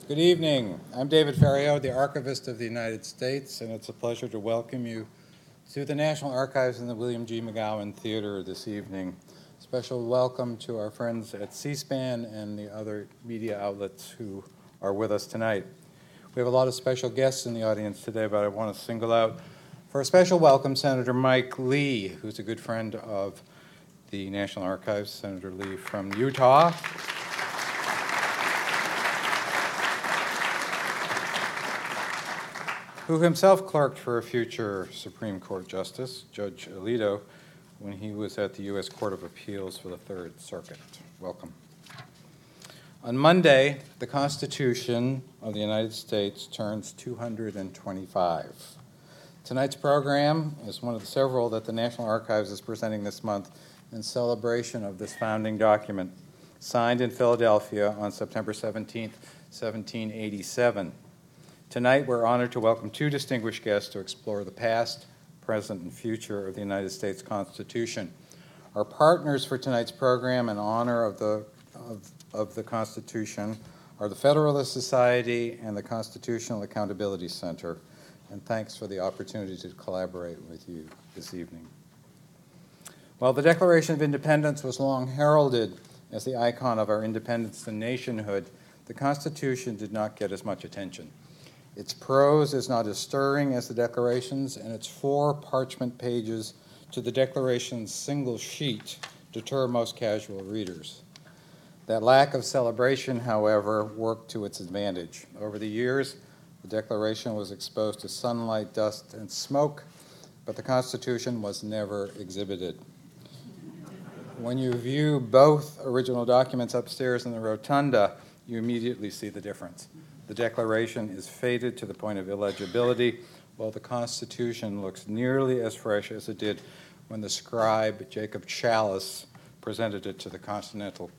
Good evening. I'm David Ferriot, the Archivist of the United States, and it's a pleasure to welcome you to the National Archives in the William G. McGowan Theater this evening. Special welcome to our friends at C-SPAN and the other media outlets who are with us tonight. We have a lot of special guests in the audience today, but I want to single out for a special welcome Senator Mike Lee, who's a good friend of the National Archives, Senator Lee from Utah. Who himself clerked for a future Supreme Court Justice, Judge Alito, when he was at the U.S. Court of Appeals for the Third Circuit. Welcome. On Monday, the Constitution of the United States turns 225. Tonight's program is one of the several that the National Archives is presenting this month in celebration of this founding document, signed in Philadelphia on September 17, 1787. Tonight, we're honored to welcome two distinguished guests to explore the past, present, and future of the United States Constitution. Our partners for tonight's program in honor of the Constitution are the Federalist Society and the Constitutional Accountability Center. And thanks for the opportunity to collaborate with you this evening. While the Declaration of Independence was long heralded as the icon of our independence and nationhood, the Constitution did not get as much attention. Its prose is not as stirring as the Declaration's, and its 4 parchment pages to the Declaration's single sheet deter most casual readers. That lack of celebration, however, worked to its advantage. Over the years, the Declaration was exposed to sunlight, dust, and smoke, but the Constitution was never exhibited. When you view both original documents upstairs in the rotunda, you immediately see the difference. The Declaration is faded to the point of illegibility, while the Constitution looks nearly as fresh as it did when the scribe Jacob Challis presented it to the Constitutional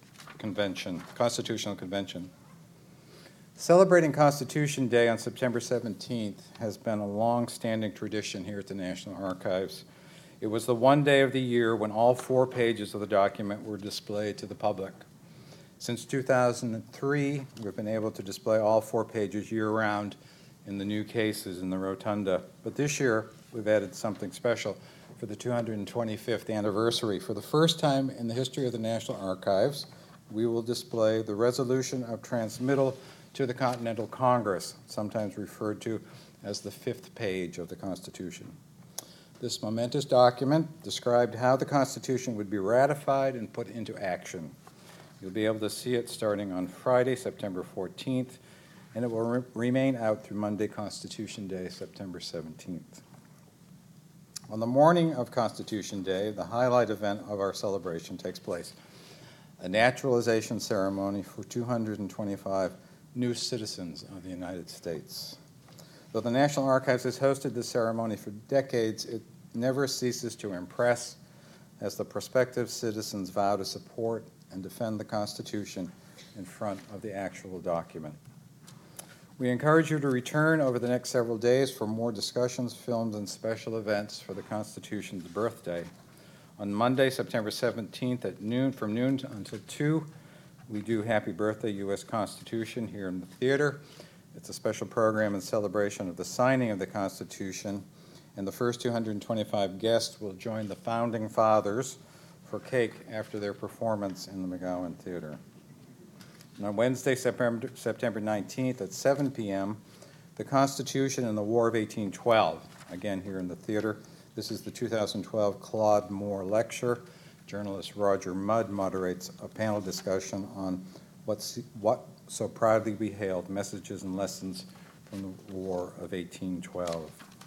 Convention. Celebrating Constitution Day on September 17th has been a long-standing tradition here at the National Archives. It was the one day of the year when all 4 pages of the document were displayed to the public. Since 2003, we've been able to display all 4 pages year-round in the new cases in the rotunda. But this year, we've added something special for the 225th anniversary. For the first time in the history of the National Archives, we will display the resolution of transmittal to the Continental Congress, sometimes referred to as the 5th page of the Constitution. This momentous document described how the Constitution would be ratified and put into action. You'll be able to see it starting on Friday, September 14th, and it will remain out through Monday, Constitution Day, September 17th. On the morning of Constitution Day, the highlight event of our celebration takes place, a naturalization ceremony for 225 new citizens of the United States. Though the National Archives has hosted this ceremony for decades, it never ceases to impress as the prospective citizens vow to support and defend the Constitution in front of the actual document. We encourage you to return over the next several days for more discussions, films, and special events for the Constitution's birthday. On Monday, September 17th at noon, from noon until 2, we do Happy Birthday, U.S. Constitution here in the theater. It's a special program in celebration of the signing of the Constitution, and the first 225 guests will join the Founding Fathers for cake after their performance in the McGowan Theater. And on Wednesday, September 19th at 7 p.m., the Constitution and the War of 1812, again here in the theater. This is the 2012 Claude Moore Lecture. Journalist Roger Mudd moderates a panel discussion on what so proudly we hailed messages and lessons from the War of 1812.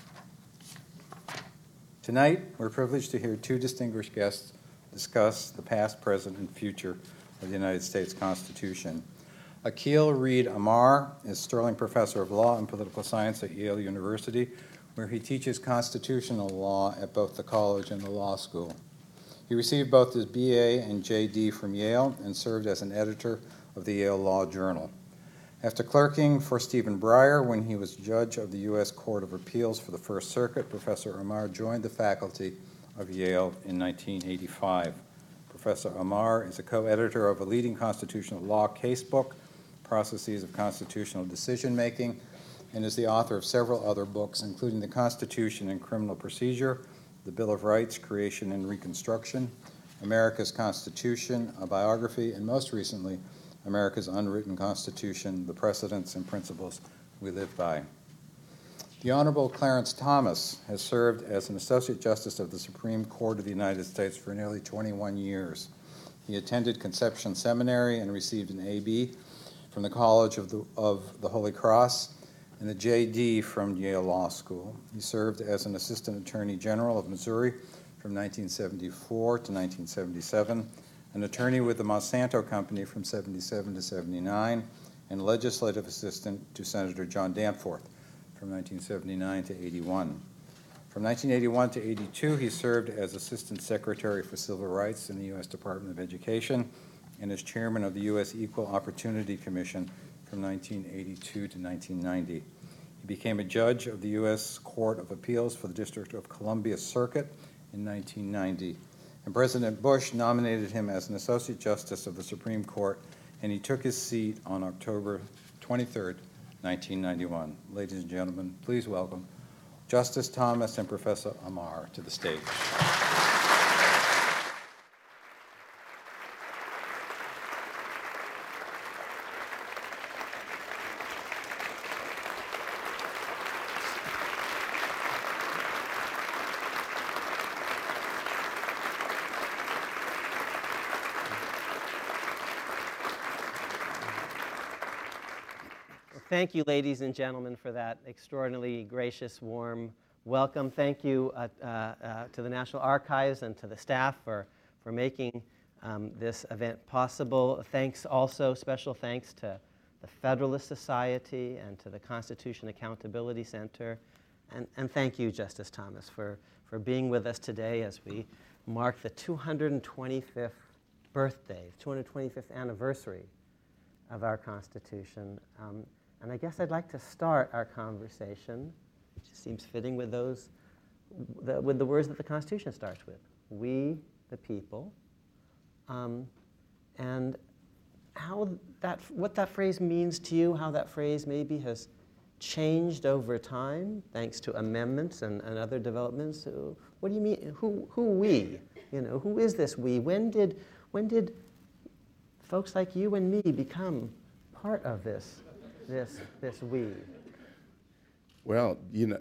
Tonight, we're privileged to hear 2 distinguished guests discuss the past, present, and future of the United States Constitution. Akhil Reed Amar is Sterling Professor of Law and Political Science at Yale University, where he teaches constitutional law at both the college and the law school. He received both his BA and JD from Yale and served as an editor of the Yale Law Journal. After clerking for Stephen Breyer when he was judge of the U.S. Court of Appeals for the First Circuit, Professor Amar joined the faculty of Yale in 1985. Professor Amar is a co-editor of a leading constitutional law casebook, processes of constitutional decision-making, and is the author of several other books, including The Constitution and Criminal Procedure, The Bill of Rights, Creation and Reconstruction, America's Constitution, a biography, and most recently, America's Unwritten Constitution, the Precedents and Principles We Live By. The Honorable Clarence Thomas has served as an Associate Justice of the Supreme Court of the United States for nearly 21 years. He attended Conception Seminary and received an A.B. from the College of the Holy Cross and the J.D. from Yale Law School. He served as an Assistant Attorney General of Missouri from 1974 to 1977, an attorney with the Monsanto Company from 77 to 79, and legislative assistant to Senator John Danforth from 1979 to 81. From 1981 to 82, he served as Assistant Secretary for Civil Rights in the U.S. Department of Education and as Chairman of the U.S. Equal Opportunity Commission from 1982 to 1990. He became a judge of the U.S. Court of Appeals for the District of Columbia Circuit in 1990. And President Bush nominated him as an Associate Justice of the Supreme Court, and he took his seat on October 23rd, 1991. Ladies and gentlemen, please welcome Justice Thomas and Professor Amar to the stage. Thank you, ladies and gentlemen, for that extraordinarily gracious, warm welcome. Thank you to the National Archives and to the staff for making this event possible. Thanks also, special thanks to the Federalist Society and to the Constitution Accountability Center. And thank you, Justice Thomas, for being with us today as we mark the 225th birthday, 225th anniversary of our Constitution. And I guess I'd like to start our conversation, which seems fitting with with the words that the Constitution starts with. We, the people, and what that phrase means to you, how that phrase maybe has changed over time, thanks to amendments and other developments. What do you mean? Who we? Who is this we? When did folks like you and me become part of this we? Well,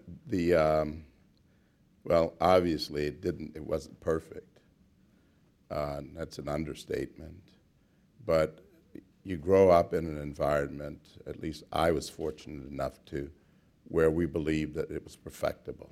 well, obviously it wasn't perfect. That's an understatement. But you grow up in an environment, at least I was fortunate enough to, where we believed that it was perfectible.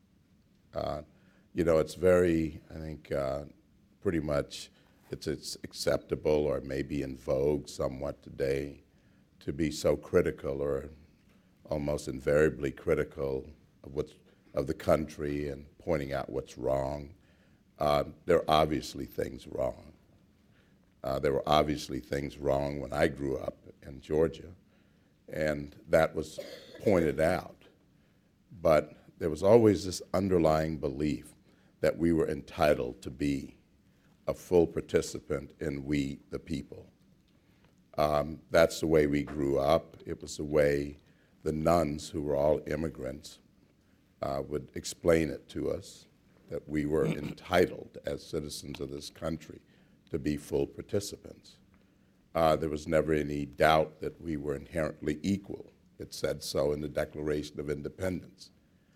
It's very, I think, pretty much it's acceptable or maybe in vogue somewhat today to be so critical or almost invariably critical of the country and pointing out what's wrong. There are obviously things wrong. There were obviously things wrong when I grew up in Georgia, and that was pointed out. But there was always this underlying belief that we were entitled to be a full participant in we, the people. That's the way we grew up. It was the way the nuns, who were all immigrants, would explain it to us, that we were entitled as citizens of this country to be full participants. There was never any doubt that we were inherently equal. It said so in the Declaration of Independence.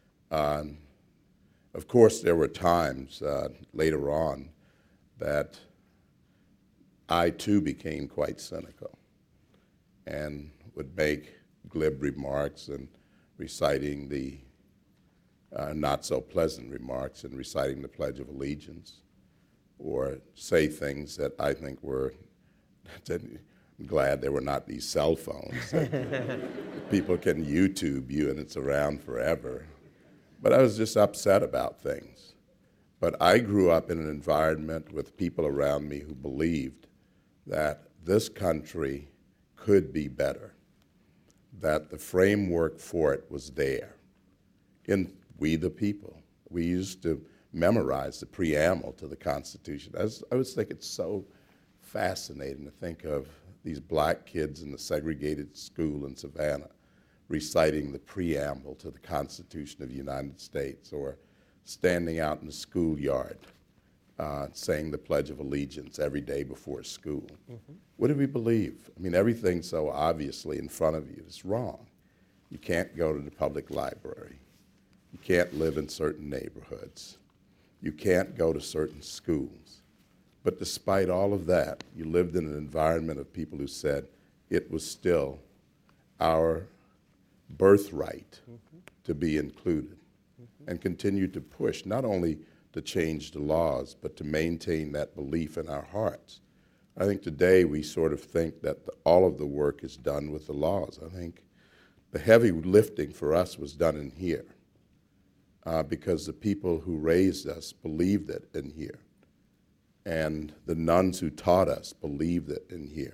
Of course, there were times later on that I too became quite cynical and would make glib remarks and reciting the not so pleasant remarks and reciting the Pledge of Allegiance, or say things that I think were, I'm glad there were not these cell phones that people can YouTube you and it's around forever. But I was just upset about things. But I grew up in an environment with people around me who believed that this country could be better, that the framework for it was there in We the People. We used to memorize the preamble to the Constitution. I always think it's so fascinating to think of these black kids in the segregated school in Savannah reciting the preamble to the Constitution of the United States, or standing out in the schoolyard saying the Pledge of Allegiance every day before school. What do we believe? I mean, everything's so obviously in front of you. It's wrong. You can't go to the public library. You can't live in certain neighborhoods. You can't go to certain schools. But despite all of that, you lived in an environment of people who said it was still our birthright to be included, and continued to push not only to change the laws, but to maintain that belief in our hearts. I think today we sort of think that all of the work is done with the laws. I think the heavy lifting for us was done in here because the people who raised us believed it in here. And the nuns who taught us believed it in here.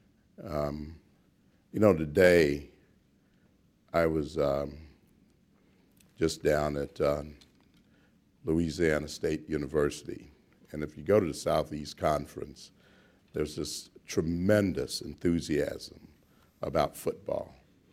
You know, today I was just down at Louisiana State University. And if you go to the Southeast Conference, there's this tremendous enthusiasm about football.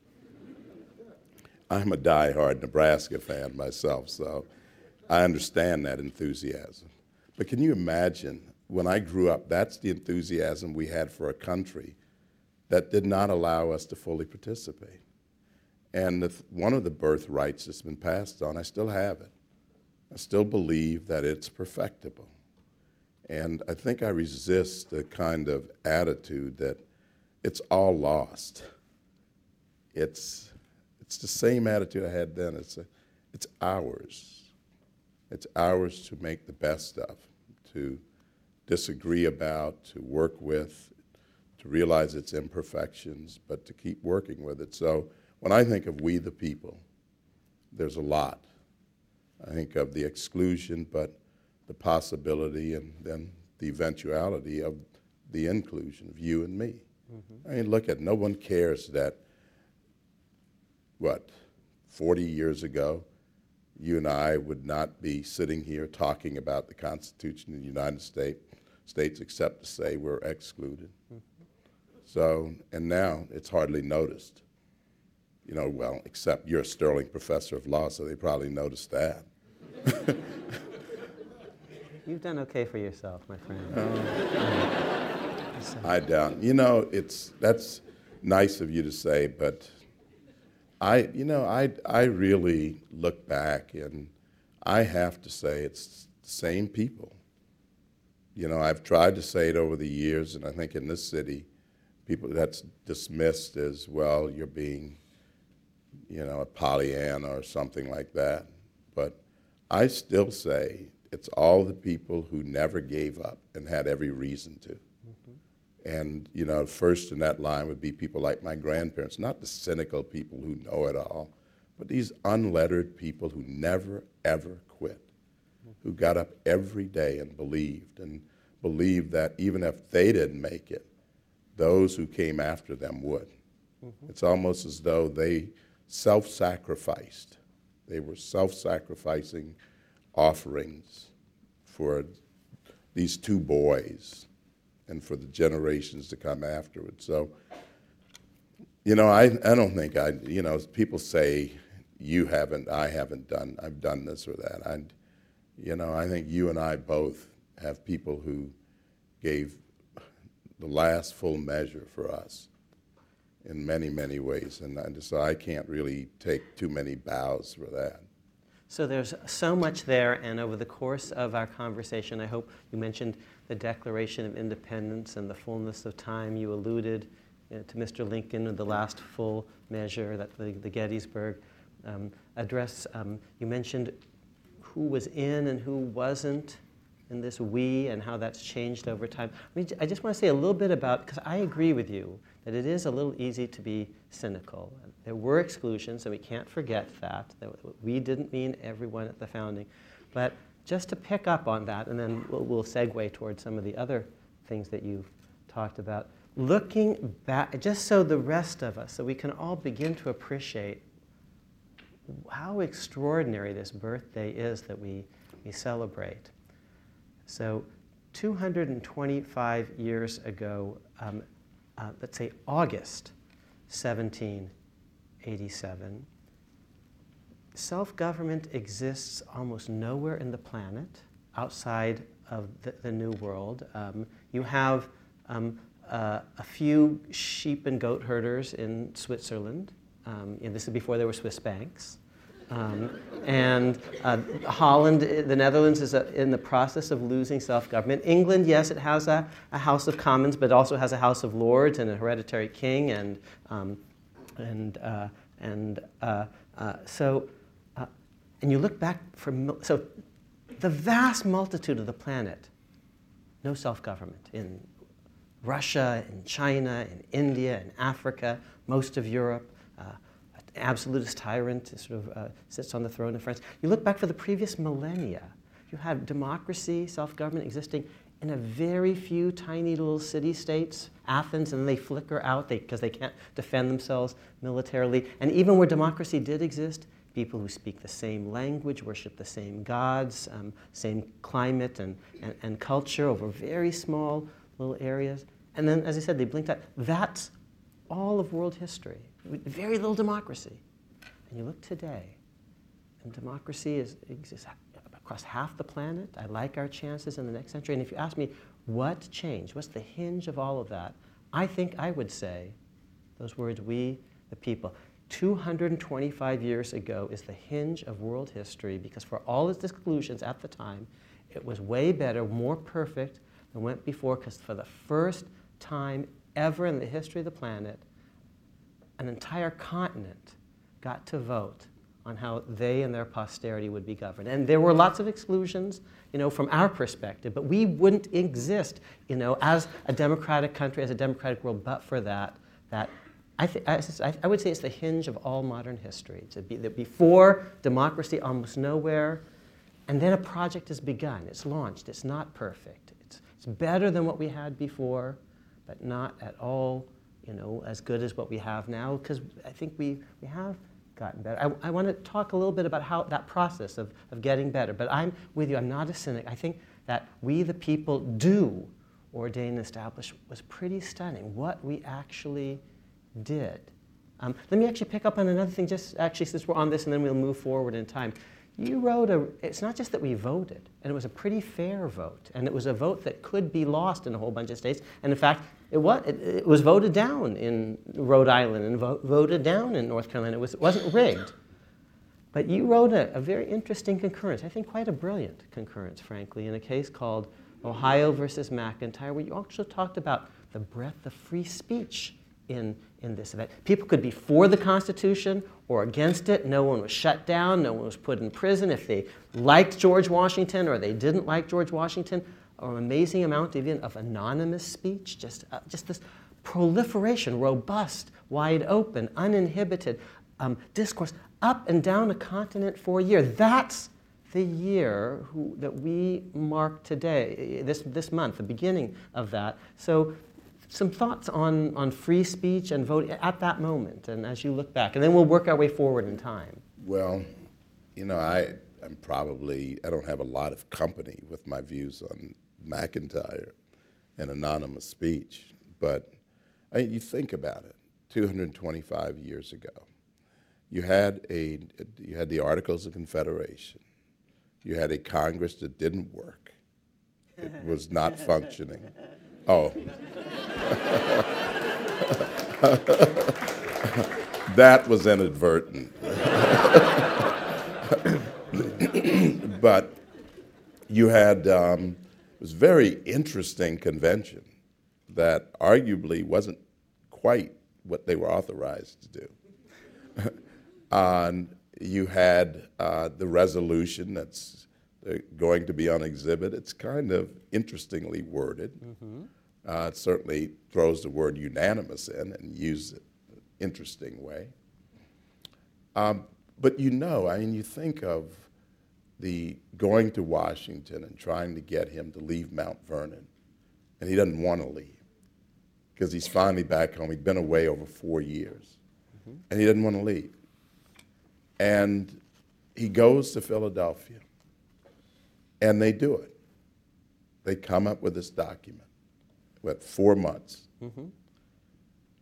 I'm a diehard Nebraska fan myself, so I understand that enthusiasm. But can you imagine, when I grew up, that's the enthusiasm we had for a country that did not allow us to fully participate. And one of the birthrights that's been passed on, I still have it. I still believe that it's perfectible. And I think I resist the kind of attitude that it's all lost. It's the same attitude I had then. It's ours. It's ours to make the best of, to disagree about, to work with, to realize its imperfections, but to keep working with it. So when I think of we the people, there's a lot. I think of the exclusion, but the possibility and then the eventuality of the inclusion of you and me. I mean, look at, no one cares that, 40 years ago, you and I would not be sitting here talking about the Constitution of the United States except to say we're excluded. So, and now it's hardly noticed. You know, well, except you're a sterling professor of law, so they probably noticed that. You've done okay for yourself, my friend. I doubt. You know, that's nice of you to say, but I really look back, and I have to say it's the same people. You know, I've tried to say it over the years, and I think in this city, people, that's dismissed as, well, you're being, a Pollyanna or something like that. But I still say it's all the people who never gave up and had every reason to. And, first in that line would be people like my grandparents, not the cynical people who know it all, but these unlettered people who never, ever quit, who got up every day and believed that even if they didn't make it, those who came after them would. It's almost as though they self-sacrificed. They were self-sacrificing offerings for these two boys and for the generations to come afterwards. So, I don't think people say you haven't, I haven't done, I've done this or that. I think you and I both have people who gave the last full measure for us in many, many ways. And so I can't really take too many bows for that. So there's so much there, and over the course of our conversation, I hope you mentioned the Declaration of Independence and the fullness of time. You alluded to Mr. Lincoln and the last full measure, that the Gettysburg Address. You mentioned who was in and who wasn't in this we, and how that's changed over time. I just want to say a little bit about, because I agree with you, that it is a little easy to be cynical. There were exclusions, and we can't forget that we didn't mean everyone at the founding. But just to pick up on that, and then we'll segue towards some of the other things that you've talked about. Looking back, just so the rest of us, so we can all begin to appreciate how extraordinary this birthday is that we celebrate. So 225 years ago, let's say, August 1787, self-government exists almost nowhere in the planet outside of the New World. You have a few sheep and goat herders in Switzerland. And this is before there were Swiss banks. And Holland, the Netherlands, is in the process of losing self-government. England, yes, it has a House of Commons, but also has a House of Lords and a hereditary king, and you look back so the vast multitude of the planet, no self-government in Russia, in China, in India, in Africa, most of Europe. Absolutist tyrant sort of sits on the throne of France. You look back for the previous millennia, you had democracy, self-government existing in a very few tiny little city-states, Athens, and then they flicker out because they can't defend themselves militarily. And even where democracy did exist, people who speak the same language, worship the same gods, same climate and culture over very small little areas. And then, as I said, they blinked out. That's all of world history. Very little democracy. And you look today, and democracy exists across half the planet. I like our chances in the next century. And if you ask me what changed, what's the hinge of all of that, I think I would say those words, we the people. 225 years ago is the hinge of world history, because for all its exclusions at the time, it was way better, more perfect than went before, because for the first time ever in the history of the planet, an entire continent got to vote on how they and their posterity would be governed. And there were lots of exclusions, from our perspective, but we wouldn't exist, as a democratic country, as a democratic world, but for that. I would say it's the hinge of all modern history. Before democracy, almost nowhere, and then a project is begun. It's launched. It's not perfect. It's better than what we had before, but not at all as good as what we have now, because I think we have gotten better. I want to talk a little bit about how that process of getting better, but I'm with you. I'm not a cynic. I think that we, the people, do ordain and establish was pretty stunning, what we actually did. Let me actually pick up on another thing, just actually since we're on this, and then we'll move forward in time. You wrote it's not just that we voted, and it was a pretty fair vote, and it was a vote that could be lost in a whole bunch of states, and in fact, it was voted down in Rhode Island and voted down in North Carolina. It wasn't rigged. But you wrote a very interesting concurrence, I think quite a brilliant concurrence, frankly, in a case called Ohio versus McIntyre, where you also talked about the breadth of free speech in this event. People could be for the Constitution or against it. No one was shut down. No one was put in prison if they liked George Washington or they didn't like George Washington. An amazing amount even of anonymous speech, just this proliferation, robust, wide open, uninhibited discourse up and down a continent for a year. That's the year that we mark today, this month, the beginning of that. So some thoughts on free speech and voting at that moment, and as you look back, and then we'll work our way forward in time. Well, I don't have a lot of company with my views on McIntyre and anonymous speech, but you think about it. 225 years ago, you had the Articles of Confederation. You had a Congress that didn't work. It was not functioning. Oh. That was inadvertent. But you had it was a very interesting convention that arguably wasn't quite what they were authorized to do. You had the resolution that's going to be on exhibit. It's kind of interestingly worded. Mm-hmm. It certainly throws the word unanimous in and uses it in an interesting way. But you think of the going to Washington and trying to get him to leave Mount Vernon, and he doesn't want to leave because he's finally back home. He'd been away over 4 years, mm-hmm. and he doesn't want to leave. And he goes to Philadelphia, and they do it. They come up with this document with 4 months. Mm-hmm.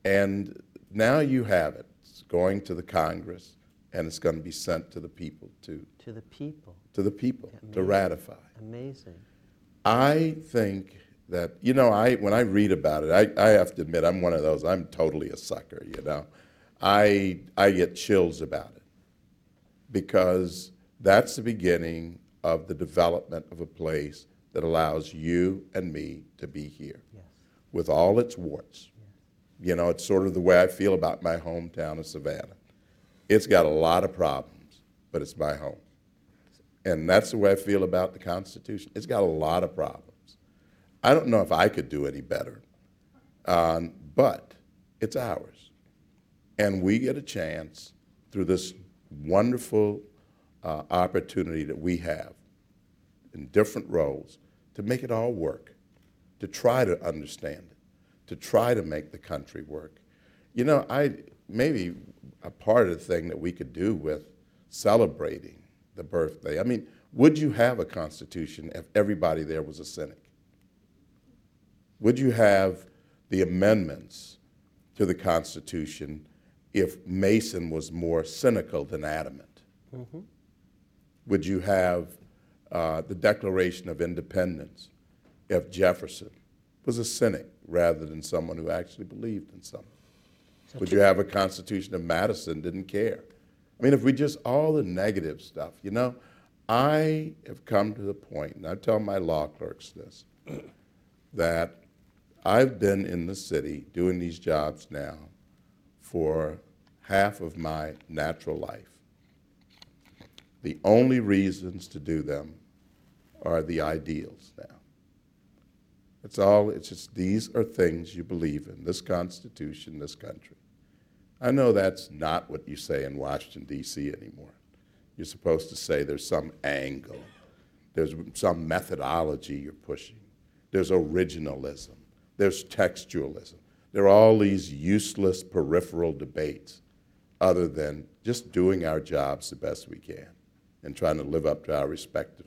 And now you have it. It's going to the Congress, and it's going to be sent to the people to To the people. to ratify. Amazing. I think that, when I read about it, I have to admit, I'm one of those, I'm totally a sucker, I get chills about it because that's the beginning of the development of a place that allows you and me to be here Yes. with all its warts. Yes. It's sort of the way I feel about my hometown of Savannah. It's got a lot of problems, but it's my home. And that's the way I feel about the Constitution. It's got a lot of problems. I don't know if I could do any better, but it's ours. And we get a chance through this wonderful opportunity that we have in different roles to make it all work, to try to understand it, to try to make the country work. Maybe a part of the thing that we could do with celebrating the birthday, would you have a Constitution if everybody there was a cynic? Would you have the amendments to the Constitution if Mason was more cynical than adamant? Mm-hmm. Would you have the Declaration of Independence if Jefferson was a cynic rather than someone who actually believed in something? Would you have a Constitution if Madison didn't care? If we just, all the negative stuff, I have come to the point, and I tell my law clerks this, that I've been in the city doing these jobs now for half of my natural life. The only reasons to do them are the ideals now. It's just these are things you believe in, this Constitution, this country. I know that's not what you say in Washington, D.C. anymore. You're supposed to say there's some angle, there's some methodology you're pushing, there's originalism, there's textualism. There are all these useless peripheral debates other than just doing our jobs the best we can and trying to live up to our respective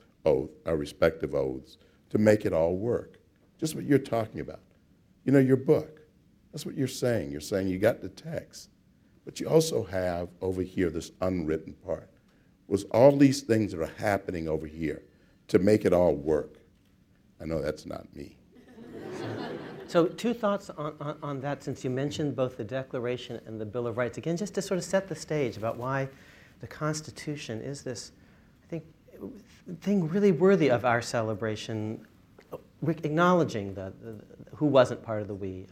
oaths to make it all work. Just what you're talking about. Your book, that's what you're saying. You're saying you got the text, but you also have over here this unwritten part. Was all these things that are happening over here to make it all work? I know that's not me. So two thoughts on that, since you mentioned both the Declaration and the Bill of Rights. Again, just to sort of set the stage about why the Constitution is this, I think, thing really worthy of our celebration, acknowledging who wasn't part of the we.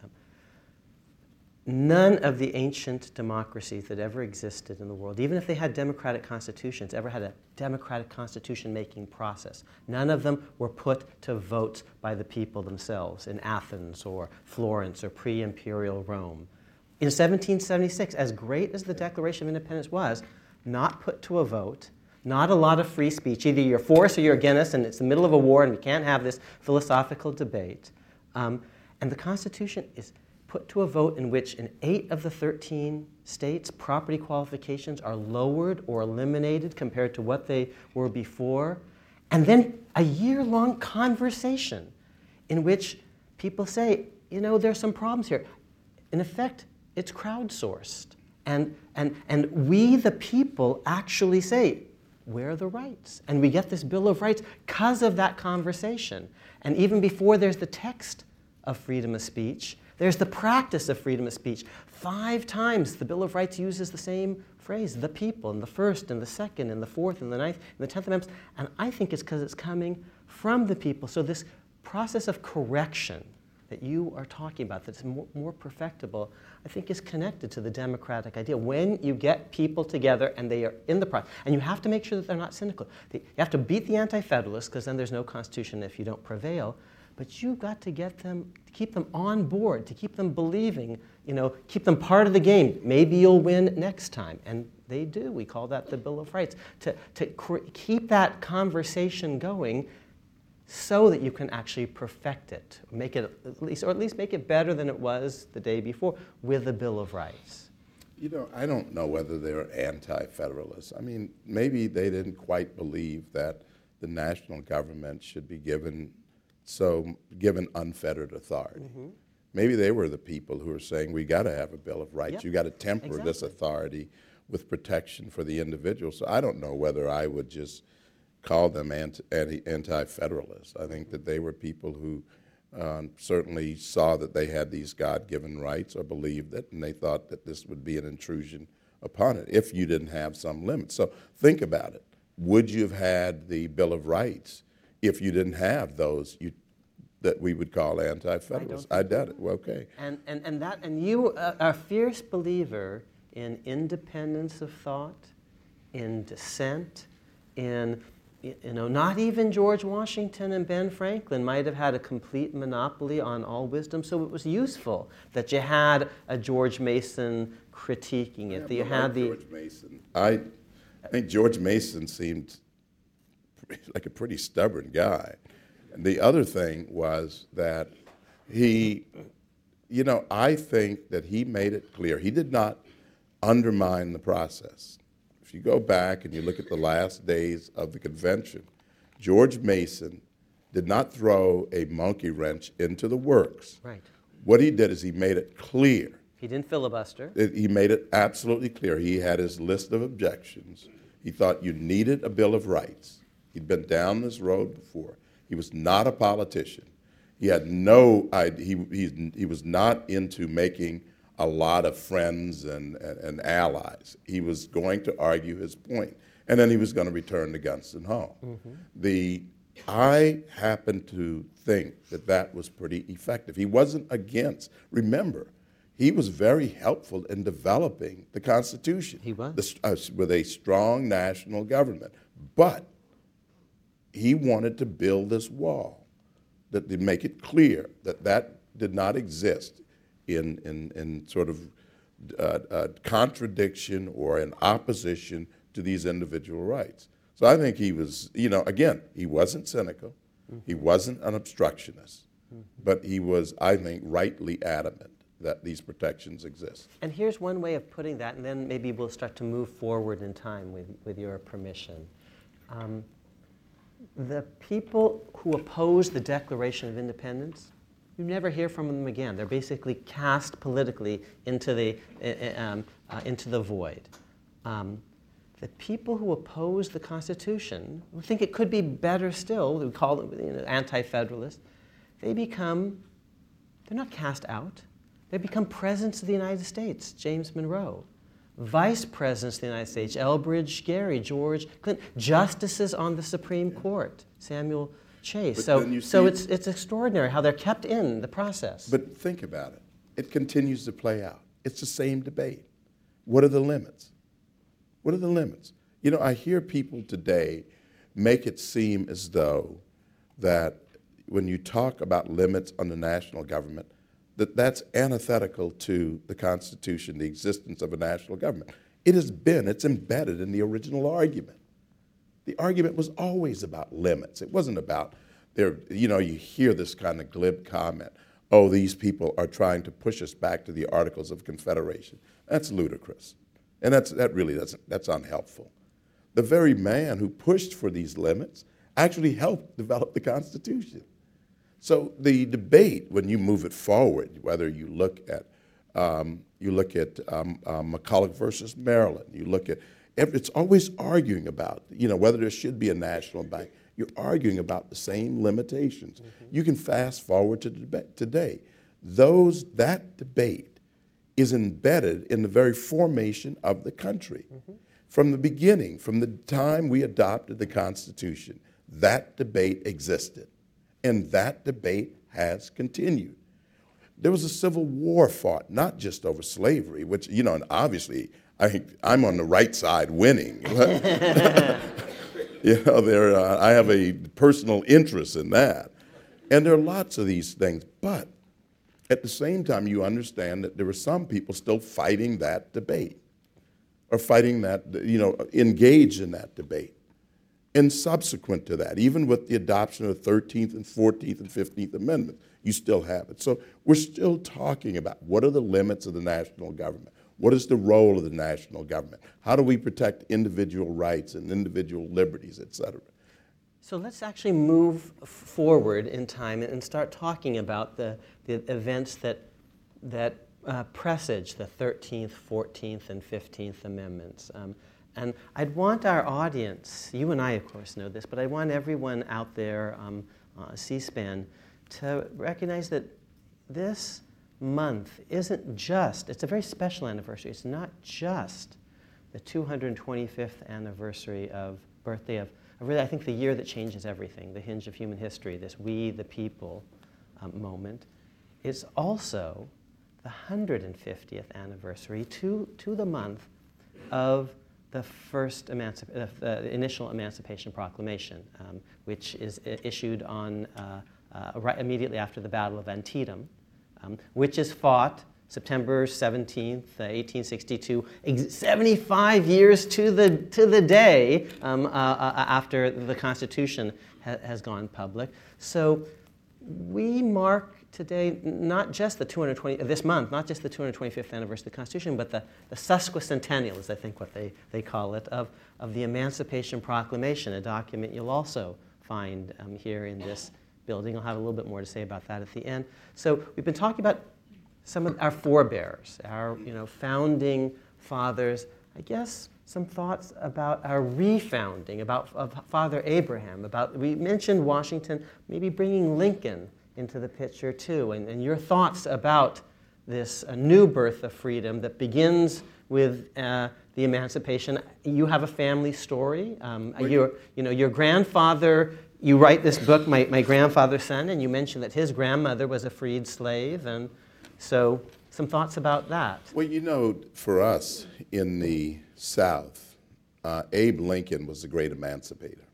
None of the ancient democracies that ever existed in the world, even if they had democratic constitutions, ever had a democratic constitution-making process. None of them were put to vote by the people themselves in Athens or Florence or pre-imperial Rome. In 1776, as great as the Declaration of Independence was, not put to a vote, not a lot of free speech. Either you're for us or you're against us, and it's the middle of a war, and we can't have this philosophical debate. And the Constitution is put to a vote in which in 8 of the 13 states, property qualifications are lowered or eliminated compared to what they were before. And then a year-long conversation in which people say, there's some problems here. In effect, it's crowdsourced. And we, the people, actually say, where are the rights? And we get this Bill of Rights because of that conversation. And even before there's the text of freedom of speech, there's the practice of freedom of speech. 5 times the Bill of Rights uses the same phrase, the people, in the first, and the second, and the fourth, and the ninth, and the 10th Amendments. And I think it's because it's coming from the people. So this process of correction that you are talking about, that's more perfectible, I think is connected to the democratic idea. When you get people together and they are in the process, and you have to make sure that they're not cynical. You have to beat the anti-federalists, because then there's no constitution if you don't prevail. But you've got to get them, to keep them on board, to keep them believing, keep them part of the game. Maybe you'll win next time. And they do. We call that the Bill of Rights. To keep that conversation going so that you can actually perfect it, make it at least make it better than it was the day before with the Bill of Rights. I don't know whether they're anti-federalists. Maybe they didn't quite believe that the national government should be given unfettered authority. Mm-hmm. maybe they were the people who were saying, we got to have a Bill of Rights. Yep. You got to temper this Exactly. authority with protection for the individual. So I don't know whether I would just call them anti-federalists. I think that they were people who certainly saw that they had these God-given rights or believed it, and they thought that this would be an intrusion upon it if you didn't have some limits. So think about it. Would you have had the Bill of Rights if you didn't have those that we would call anti-federalists? I doubt it. Well, okay. And you are a fierce believer in independence of thought, in dissent, in, not even George Washington and Ben Franklin might have had a complete monopoly on all wisdom, so it was useful that you had a George Mason critiquing it, that you had the... George Mason. I think George Mason seemed like a pretty stubborn guy. And the other thing was that he, I think that he made it clear. He did not undermine the process. If you go back and you look at the last days of the convention, George Mason did not throw a monkey wrench into the works. Right. What he did is he made it clear. He didn't filibuster. He made it absolutely clear. He had his list of objections. He thought you needed a Bill of Rights. He'd been down this road before. He was not a politician. He had no idea. He was not into making a lot of friends and allies. He was going to argue his point, and then he was going to return to Gunston Hall. Mm-hmm. I happen to think that was pretty effective. He wasn't against. Remember, he was very helpful in developing the Constitution. He was. With a strong national government. But he wanted to build this wall that did make it clear that did not exist in sort of contradiction or in opposition to these individual rights. So I think he was, again, he wasn't cynical. Mm-hmm. He wasn't an obstructionist. Mm-hmm. But he was, I think, rightly adamant that these protections exist. And here's one way of putting that, and then maybe we'll start to move forward in time with your permission. The people who oppose the Declaration of Independence, you never hear from them again. They're basically cast politically into the void. The people who oppose the Constitution, who think it could be better still, we call them anti-federalists, they're not cast out. They become presidents of the United States, James Monroe. Vice presidents of the United States, Elbridge Gerry, George Clinton. Justices on the Supreme Court, Samuel Chase. So it's extraordinary how they're kept in the process. But think about it. It continues to play out. It's the same debate. What are the limits? What are the limits? I hear people today make it seem as though that when you talk about limits on the national government, that's antithetical to the Constitution, the existence of a national government. It's embedded in the original argument. The argument was always about limits. It wasn't about, you hear this kind of glib comment, oh, these people are trying to push us back to the Articles of Confederation. That's ludicrous. And that's unhelpful. The very man who pushed for these limits actually helped develop the Constitution. So the debate, when you move it forward, whether you look at McCulloch versus Maryland, you look at it's always arguing about whether there should be a national bank. You're arguing about the same limitations. Mm-hmm. You can fast forward to today. That debate is embedded in the very formation of the country. Mm-hmm. From the beginning, from the time we adopted the Constitution, that debate existed. And that debate has continued. There was a civil war fought, not just over slavery, which, and obviously I'm on the right side winning. I have a personal interest in that. And there are lots of these things. But at the same time, you understand that there were some people still fighting that debate or fighting that, engaged in that debate. And subsequent to that, even with the adoption of the 13th and 14th and 15th Amendment, you still have it. So we're still talking about what are the limits of the national government? What is the role of the national government? How do we protect individual rights and individual liberties, et cetera? So let's actually move forward in time and start talking about the events that presage the 13th, 14th, and 15th Amendments. And I'd want our audience, you and I of course know this, but I want everyone out there C-SPAN to recognize that this month isn't just, it's a very special anniversary. It's not just the 225th anniversary of birthday of really, I think, the year that changes everything, the hinge of human history, this we the people moment. It's also the 150th anniversary to the month of the first the initial Emancipation Proclamation, which is issued on right immediately after the Battle of Antietam, which is fought September 17th, 1862, 75 years to the day after the Constitution has gone public. So we mark today not just this month, not just the 225th anniversary of the Constitution, but the sesquicentennial is, I think, what they call it, of the Emancipation Proclamation, a document you'll also find here in this building. I'll have a little bit more to say about that at the end. So we've been talking about some of our forebears, our founding fathers. I guess some thoughts about our refounding, of Father Abraham. We mentioned Washington, maybe bringing Lincoln into the picture too, and your thoughts about this new birth of freedom that begins with the emancipation. You have a family story. Your grandfather. You write this book, My Grandfather's Son, and you mentioned that his grandmother was a freed slave, and so some thoughts about that. Well, for us in the South, Abe Lincoln was the great emancipator.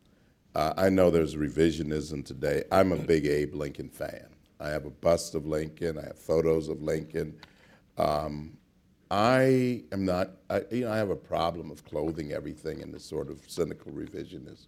I know there's revisionism today. I'm a big Abe Lincoln fan. I have a bust of Lincoln. I have photos of Lincoln. I am not, I have a problem of clothing everything in this sort of cynical revisionism.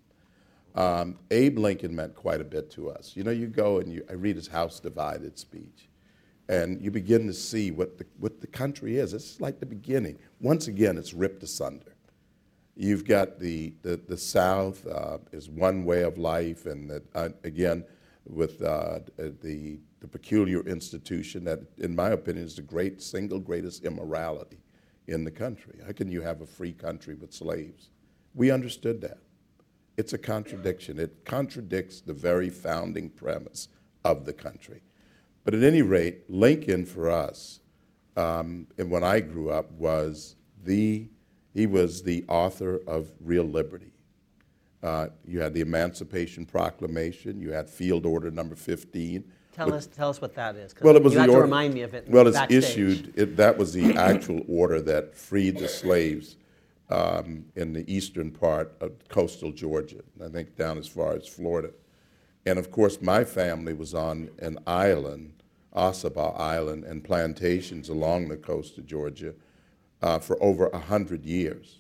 Abe Lincoln meant quite a bit to us. You go and I read his House Divided speech, and you begin to see what the country is. It's like the beginning. Once again, it's ripped asunder. You've got the South is one way of life, and again, with the peculiar institution that, in my opinion, is the single greatest immorality in the country. How can you have a free country with slaves? We understood that. It's a contradiction. It contradicts the very founding premise of the country. But at any rate, Lincoln for us, and when I grew up, he was the author of real liberty. You had the Emancipation Proclamation. You had Field Order Number 15. Tell us what that is. Well, it was you the have order. To remind me of it. Well, it's backstage. issued. That was the actual order that freed the slaves in the eastern part of coastal Georgia. I think down as far as Florida. And of course, my family was on an island, Ossabaw Island, and plantations along the coast of Georgia for over 100 years.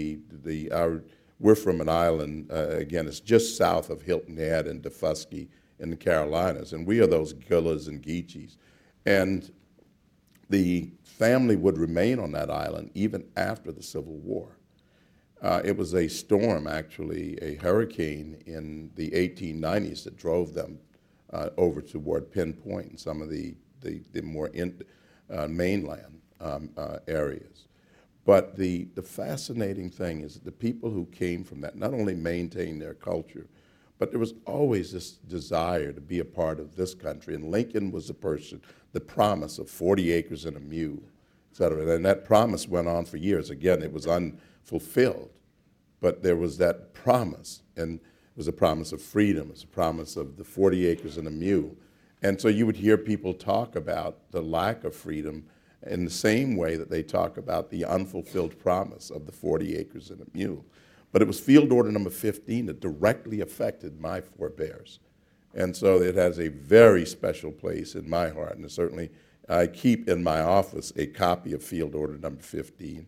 We're from an island, again, it's just south of Hilton Head and Daufuskie in the Carolinas, and we are those Gillas and Geechees. And the family would remain on that island even after the Civil War. It was a storm, actually, a hurricane in the 1890s that drove them over toward Penn Point and some of the more mainland areas. But the fascinating thing is that the people who came from that not only maintained their culture, but there was always this desire to be a part of this country. And Lincoln was the promise of 40 acres and a mule, et cetera. And that promise went on for years. Again, it was unfulfilled, but there was that promise. And it was a promise of freedom. It was a promise of the 40 acres and a mule. And so you would hear people talk about the lack of freedom in the same way that they talk about the unfulfilled promise of the 40 acres and a mule. But it was Field Order Number 15 that directly affected my forebears. And so it has a very special place in my heart. And certainly I keep in my office a copy of Field Order Number 15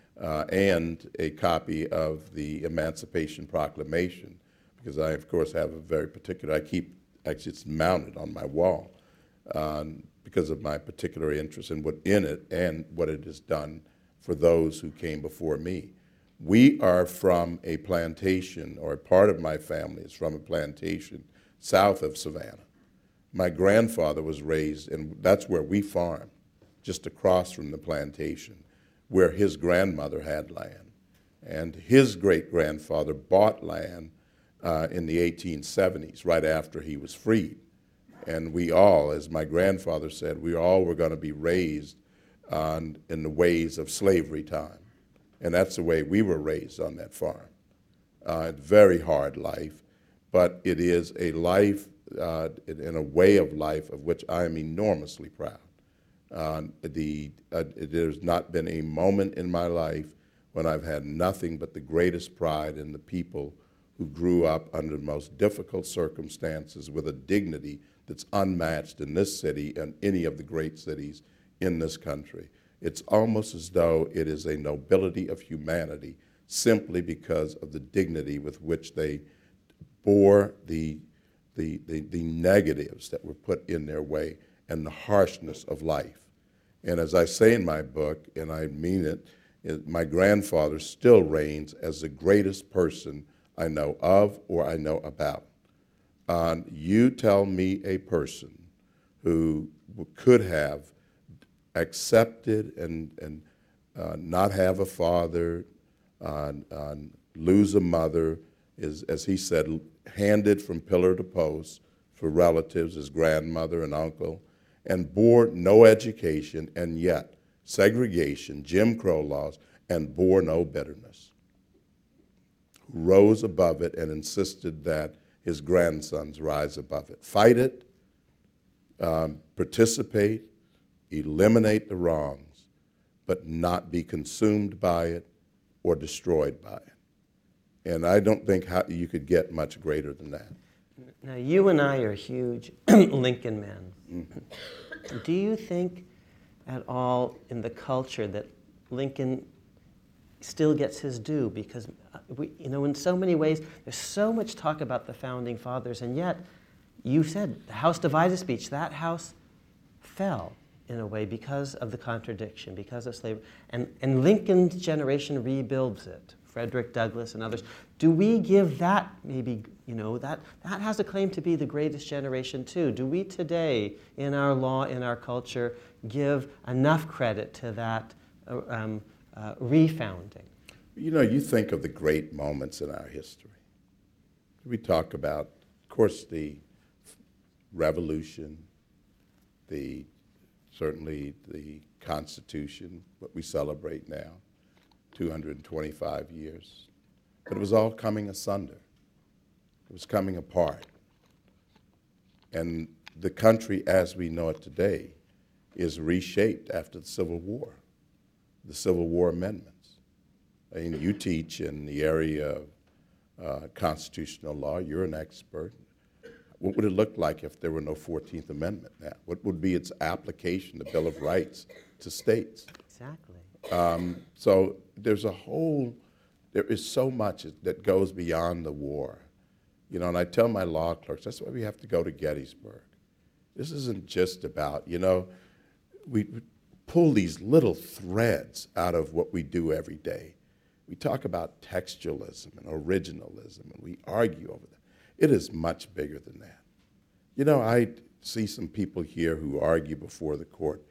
and a copy of the Emancipation Proclamation, because I, of course, have a very particular, actually it's mounted on my wall because of my particular interest in it and what it has done for those who came before me. We are from a plantation, or part of my family is from a plantation south of Savannah. My grandfather was raised, and that's where we farmed, just across from the plantation, where his grandmother had land. And his great-grandfather bought land in the 1870s, right after he was freed. And we all, as my grandfather said, we all were going to be raised in the ways of slavery time. And that's the way we were raised on that farm. Very hard life, but it is a life, in a way of life of which I am enormously proud. There's not been a moment in my life when I've had nothing but the greatest pride in the people who grew up under the most difficult circumstances with a dignity that's unmatched in this city and any of the great cities in this country. It's almost as though it is a nobility of humanity simply because of the dignity with which they bore the negatives that were put in their way and the harshness of life. And as I say in my book, and I mean it, my grandfather still reigns as the greatest person I know of or I know about. You tell me a person who could have accepted and not have a father, lose a mother, is, as he said, handed from pillar to post for relatives, his grandmother and uncle, and bore no education, and yet segregation, Jim Crow laws, and bore no bitterness. Rose above it and insisted that his grandsons rise above it. Fight it, participate, eliminate the wrongs, but not be consumed by it or destroyed by it. And I don't think you could get much greater than that. Now, you and I are huge Lincoln men. Mm-hmm. Do you think at all in the culture that Lincoln still gets his due? Because, in so many ways, there's so much talk about the Founding Fathers, and yet, you said the House divided speech. That house fell in a way because of the contradiction, because of slavery. And Lincoln's generation rebuilds it, Frederick Douglass and others. Do we give that maybe, that has a claim to be the greatest generation too? Do we today, in our law, in our culture, give enough credit to that refounding? You think of the great moments in our history. We talk about, of course, the Revolution, certainly the Constitution, what we celebrate now, 225 years. But it was all coming asunder. It was coming apart. And the country as we know it today is reshaped after the Civil War, the Civil War amendments. You teach in the area of constitutional law. You're an expert. What would it look like if there were no 14th Amendment now? What would be its application, the Bill of Rights, to states? Exactly. So there is so much that goes beyond the war. And I tell my law clerks, that's why we have to go to Gettysburg. This isn't just about, we pull these little threads out of what we do every day. We talk about textualism and originalism, and we argue over that. It is much bigger than that. I see some people here who argue before the court.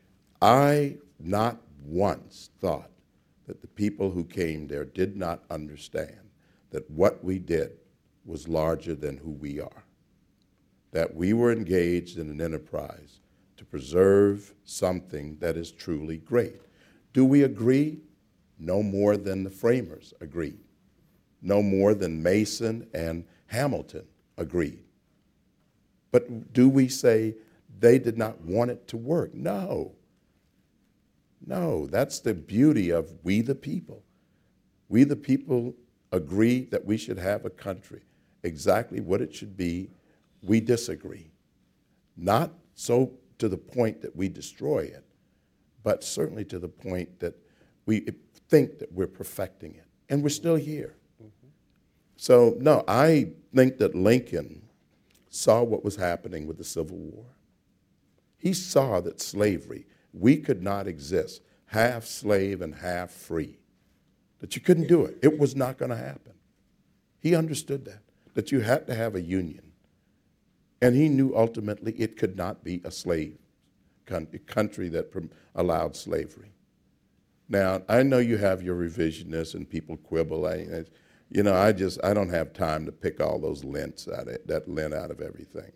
I not once thought that the people who came there did not understand that what we did was larger than who we are, that we were engaged in an enterprise to preserve something that is truly great. Do we agree? No more than the framers agreed. No more than Mason and Hamilton agreed. But do we say they did not want it to work? No. No, that's the beauty of we the people. We the people agree that we should have a country. Exactly what it should be, we disagree. Not so to the point that we destroy it, but certainly to the point that we think that we're perfecting it. And we're still here. Mm-hmm. So, no, I think that Lincoln saw what was happening with the Civil War. He saw that slavery, we could not exist half slave and half free. that you couldn't do it. It was not going to happen. He understood that you had to have a union. And he knew ultimately it could not be a slave country that allowed slavery. Now, I know you have your revisionists and people quibble. I don't have time to pick all those lint out of everything.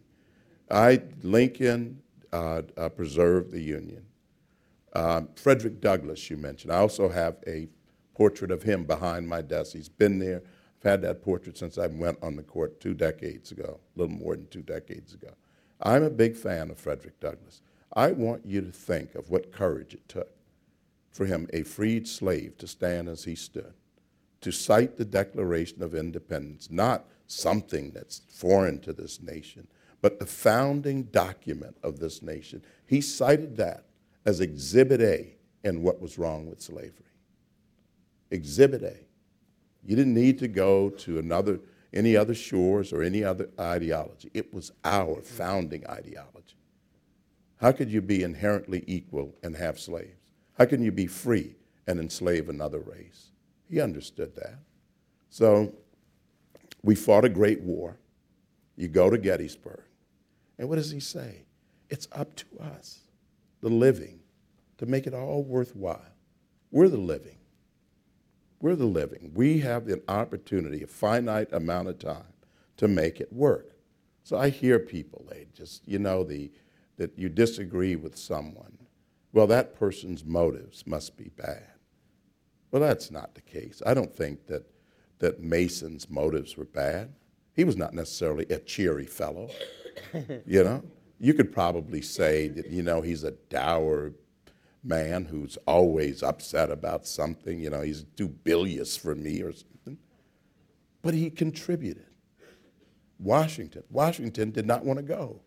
Lincoln preserved the Union. Frederick Douglass, you mentioned. I also have a portrait of him behind my desk. He's been there. I've had that portrait since I went on the court 2 decades ago, a little more than 2 decades ago. I'm a big fan of Frederick Douglass. I want you to think of what courage it took for him, a freed slave, to stand as he stood, to cite the Declaration of Independence, not something that's foreign to this nation, but the founding document of this nation. He cited that as Exhibit A in what was wrong with slavery. Exhibit A. You didn't need to go to any other shores or any other ideology. It was our founding ideology. How could you be inherently equal and have slaves? How can you be free and enslave another race? He understood that. So we fought a great war. You go to Gettysburg. And what does he say? It's up to us, the living, to make it all worthwhile. We're the living. We're the living. We have an opportunity, a finite amount of time, to make it work. So I hear people, they just, that you disagree with someone. Well, that person's motives must be bad. Well, that's not the case. I don't think that Mason's motives were bad. He was not necessarily a cheery fellow. You could probably say that, he's a dour man who's always upset about something. He's too bilious for me or something. But he contributed. Washington did not want to go.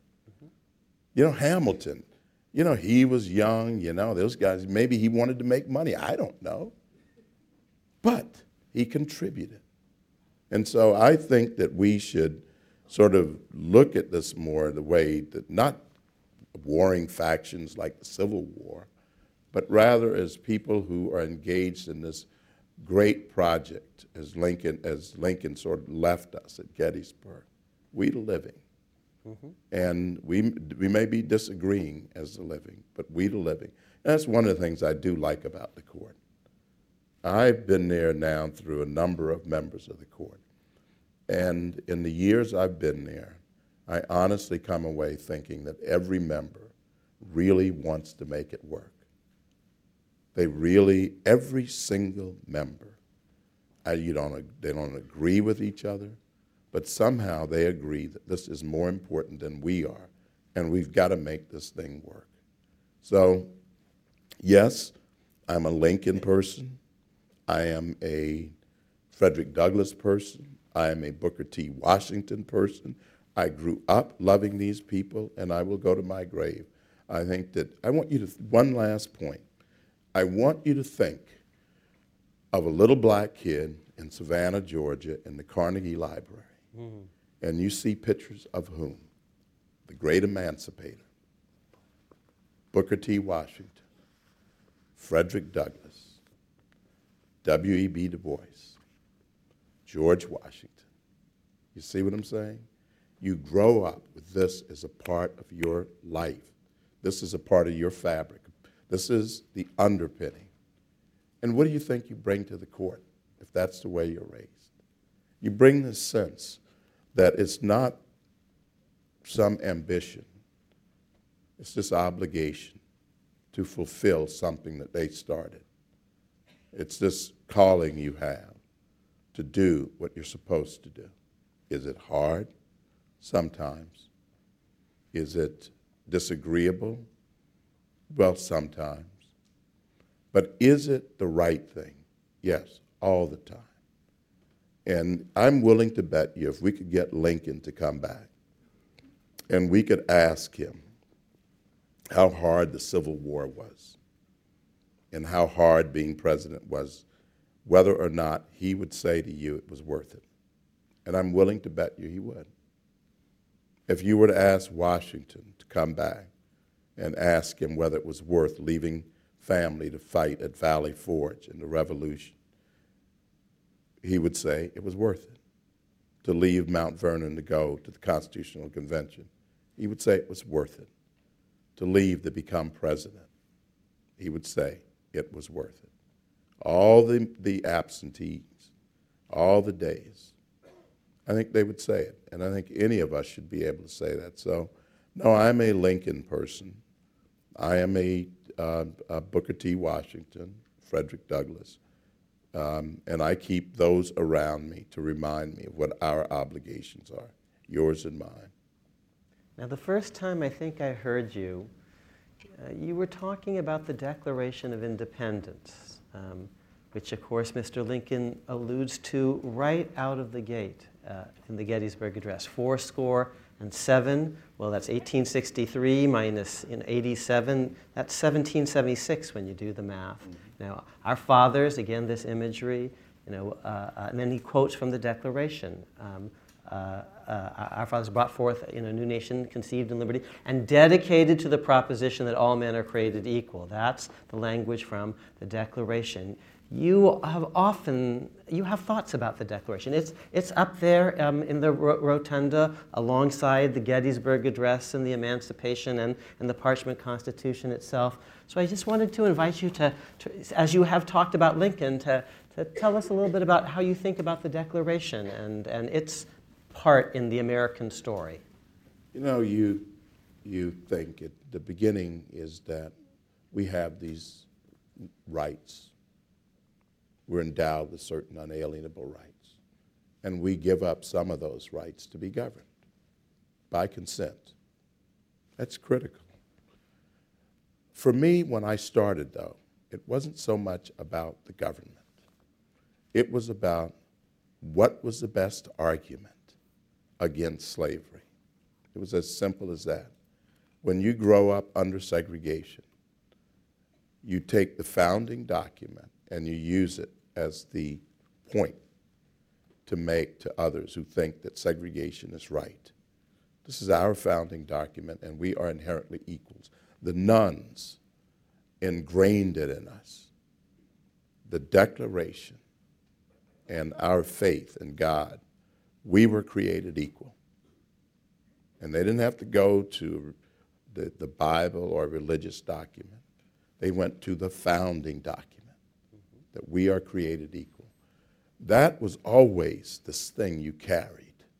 Hamilton, he was young, those guys, maybe he wanted to make money. I don't know. But he contributed. And so I think that we should sort of look at this more the way that not warring factions like the Civil War, but rather as people who are engaged in this great project as Lincoln sort of left us at Gettysburg. We the living. Mm-hmm. And we may be disagreeing as the living, but we the living. And that's one of the things I do like about the court. I've been there now through a number of members of the court. And in the years I've been there, I honestly come away thinking that every member really wants to make it work. Every single member, they don't agree with each other, but somehow they agree that this is more important than we are, and we've got to make this thing work. So, yes, I'm a Lincoln person. I am a Frederick Douglass person. I am a Booker T. Washington person. I grew up loving these people, and I will go to my grave. I think that one last point. I want you to think of a little black kid in Savannah, Georgia, in the Carnegie Library. Mm-hmm. And you see pictures of whom? The great emancipator, Booker T. Washington, Frederick Douglass, W.E.B. Du Bois, George Washington. You see what I'm saying? You grow up with this as a part of your life. This is a part of your fabric. This is the underpinning. And what do you think you bring to the court if that's the way you're raised? You bring this sense that it's not some ambition. It's this obligation to fulfill something that they started. It's this calling you have to do what you're supposed to do. Is it hard? Sometimes. Is it disagreeable? Well, sometimes. But is it the right thing? Yes, all the time. And I'm willing to bet you if we could get Lincoln to come back and we could ask him how hard the Civil War was and how hard being president was, whether or not he would say to you it was worth it. And I'm willing to bet you he would. If you were to ask Washington to come back and ask him whether it was worth leaving family to fight at Valley Forge in the Revolution, he would say it was worth it to leave Mount Vernon to go to the Constitutional Convention. He would say it was worth it to leave to become president. He would say it was worth it. All the absentees, all the days, I think they would say it. And I think any of us should be able to say that. So, no, I'm a Lincoln person. I am a Booker T. Washington, Frederick Douglass. And I keep those around me to remind me of what our obligations are, yours and mine. Now, the first time I think I heard you, you were talking about the Declaration of Independence, which, of course, Mr. Lincoln alludes to right out of the gate in the Gettysburg Address. 407, well, that's 1863 minus 87, that's 1776 when you do the math. Now, our fathers, again, this imagery, and then he quotes from the Declaration. Our fathers brought forth a new nation conceived in liberty and dedicated to the proposition that all men are created equal. That's the language from the Declaration. You have thoughts about the Declaration. It's up there in the rotunda alongside the Gettysburg Address and the Emancipation and the Parchment Constitution itself. So I just wanted to invite you to as you have talked about Lincoln, to tell us a little bit about how you think about the Declaration and its part in the American story. You think at the beginning is that we have these rights. We're endowed with certain unalienable rights. And we give up some of those rights to be governed by consent. That's critical. For me, when I started, though, it wasn't so much about the government. It was about what was the best argument against slavery. It was as simple as that. When you grow up under segregation, you take the founding document and you use it as the point to make to others who think that segregation is right. This is our founding document, and we are inherently equals. The nuns ingrained it in us. The Declaration and our faith in God, we were created equal. And they didn't have to go to the Bible or a religious document. They went to the founding document, that we are created equal. That was always this thing you carried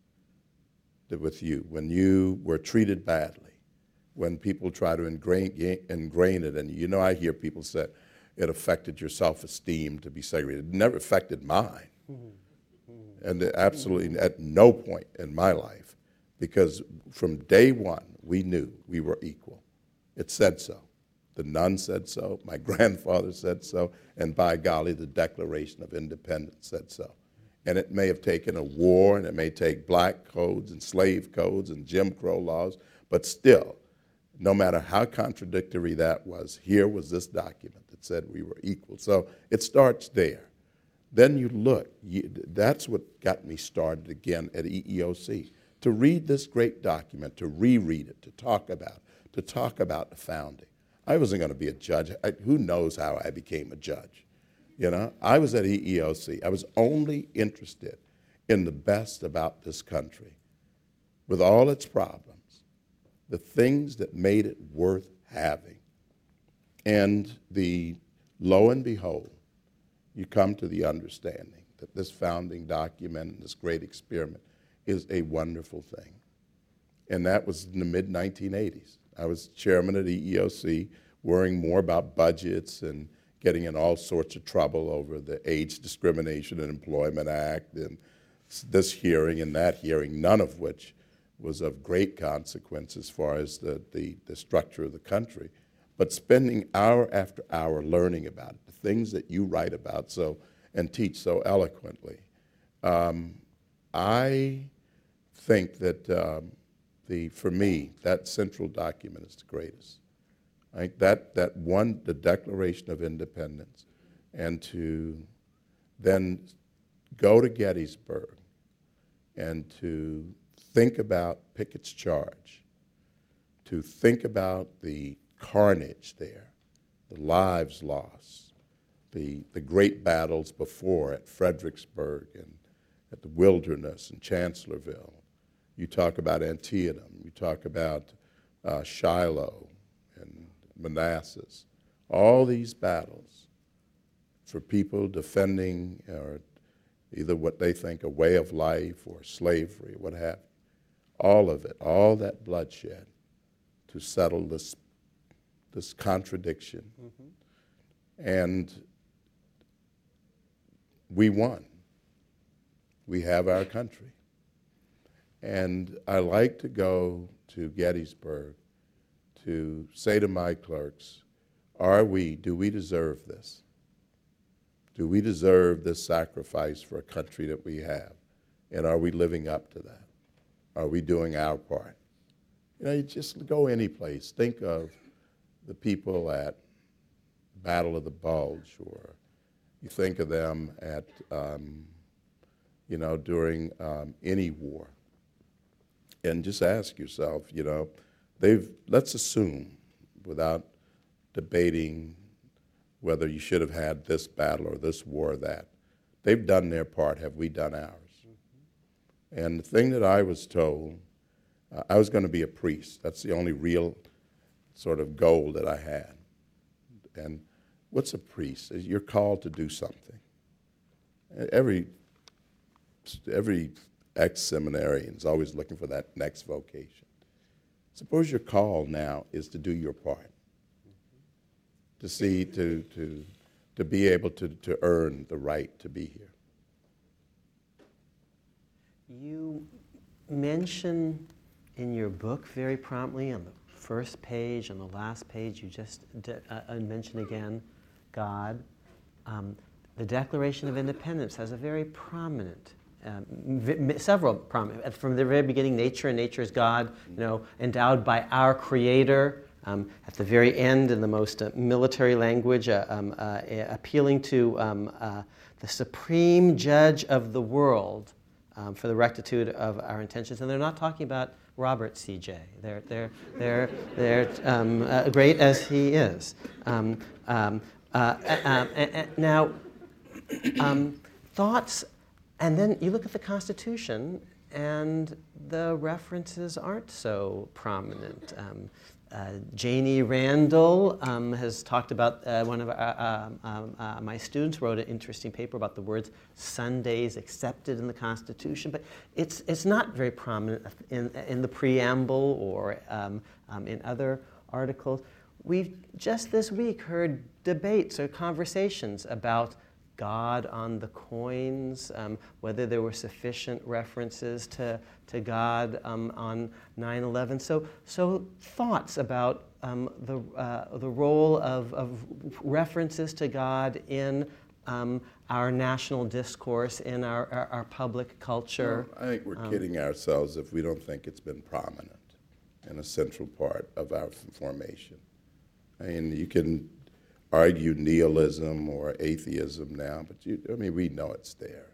with you when you were treated badly, when people try to ingrain it. And I hear people say it affected your self-esteem to be segregated. It never affected mine. And absolutely at no point in my life, because from day one, we knew we were equal. It said so. The nun said so, my grandfather said so, and by golly, the Declaration of Independence said so. And it may have taken a war, and it may take black codes and slave codes and Jim Crow laws, but still, no matter how contradictory that was, here was this document that said we were equal. So it starts there. Then you look, that's what got me started again at EEOC, to read this great document, to reread it, to talk about the founding. I wasn't going to be a judge. Who knows how I became a judge? I was at EEOC. I was only interested in the best about this country, with all its problems, the things that made it worth having. And lo and behold, you come to the understanding that this founding document and this great experiment is a wonderful thing. And that was in the mid-1980s. I was chairman at EEOC, worrying more about budgets and getting in all sorts of trouble over the Age Discrimination and Employment Act and this hearing and that hearing, none of which was of great consequence as far as the structure of the country. But spending hour after hour learning about it, the things that you write about and teach so eloquently, I think that for me, that central document is the greatest. I think that one, the Declaration of Independence, and to then go to Gettysburg and to think about Pickett's charge, to think about the carnage there, the lives lost, the great battles before at Fredericksburg and at the Wilderness and Chancellorsville. You talk about Antietam. You talk about Shiloh and Manassas. All these battles for people defending either what they think a way of life or slavery, what have you. All of it, all that bloodshed to settle this contradiction. And we won. We have our country. And I like to go to Gettysburg to say to my clerks, do we deserve this? Do we deserve this sacrifice for a country that we have? And are we living up to that? Are we doing our part? You just go any place. Think of the people at Battle of the Bulge, or you think of them at, during any war. And just ask yourself, let's assume, without debating whether you should have had this battle or this war or that, they've done their part. Have we done ours? And the thing that I was told, I was going to be a priest. That's the only real sort of goal that I had. And what's a priest? You're called to do something. Every ex-seminarian is always looking for that next vocation. Suppose your call now is to do your part, to see, to be able to earn the right to be here. You mention in your book very promptly on the first page, on the last page, you just mention again God. The Declaration of Independence has a very prominent, several prominent, from the very beginning, nature and nature is God, endowed by our Creator. At the very end, in the most military language, appealing to the supreme judge of the world for the rectitude of our intentions. And they're not talking about Robert C.J. They're great as he is. Now, thoughts, and then you look at the Constitution, and the references aren't so prominent. Janie Randall has talked about, one of my students wrote an interesting paper about the words Sundays accepted in the Constitution, but it's not very prominent in the preamble or in other articles. We've just this week heard debates or conversations about God on the coins, whether there were sufficient references to God on 9/11. So thoughts about the role of references to God in our national discourse, in our public culture. I think we're kidding ourselves if we don't think it's been prominent and a central part of our formation. I mean, you can argue nihilism or atheism now, but we know it's there.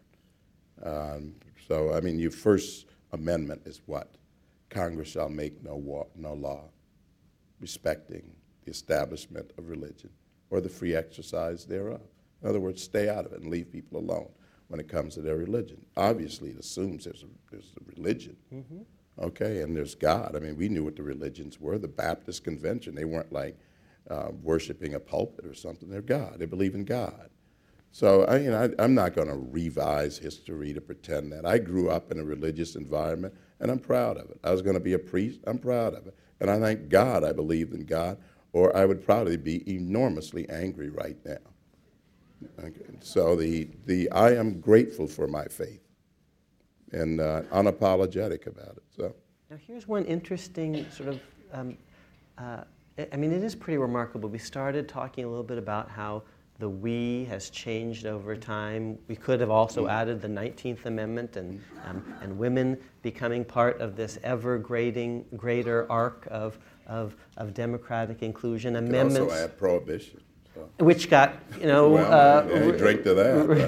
Your First Amendment is what? Congress shall make no law respecting the establishment of religion or the free exercise thereof. In other words, stay out of it and leave people alone when it comes to their religion. Obviously, it assumes there's a religion, okay, and there's God. We knew what the religions were. The Baptist Convention, they weren't like worshiping a pulpit or something. They're God. They believe in God. So I'm not going to revise history to pretend that. I grew up in a religious environment, and I'm proud of it. I was going to be a priest. I'm proud of it. And I thank God I believed in God, or I would probably be enormously angry right now. Okay. So I am grateful for my faith and unapologetic about it. So now here's one interesting sort of it is pretty remarkable. We started talking a little bit about how the we has changed over time. We could have also added the 19th Amendment and women becoming part of this ever greater arc of democratic inclusion. Amendments. Also add prohibition. So. Which got, drink to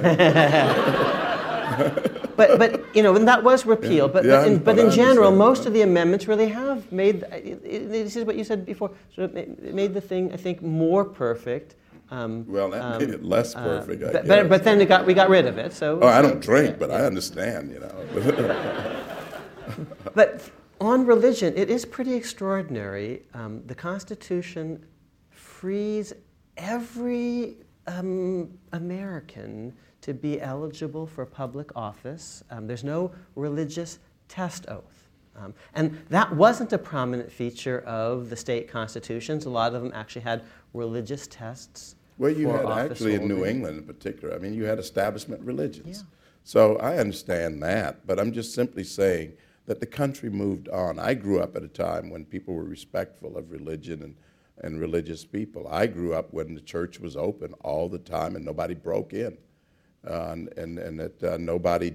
that. Right? But and that was repealed. But in general, most of the amendments really have made. This is what you said before. Sort of made the thing, I think, more perfect. Well, that made it less perfect, I but, guess. but then we got rid of it. So Oh, I don't drink, but I understand, you know. But on religion, it is pretty extraordinary. The Constitution frees every American to be eligible for public office. There's no religious test oath. And that wasn't a prominent feature of the state constitutions. A lot of them actually had religious tests. Well, you for had office actually in New holding. England in particular, I mean, you had establishment religions. Yeah. So I understand that, but I'm just simply saying that the country moved on. I grew up at a time when people were respectful of religion and religious people. I grew up when the church was open all the time and nobody broke in, and that nobody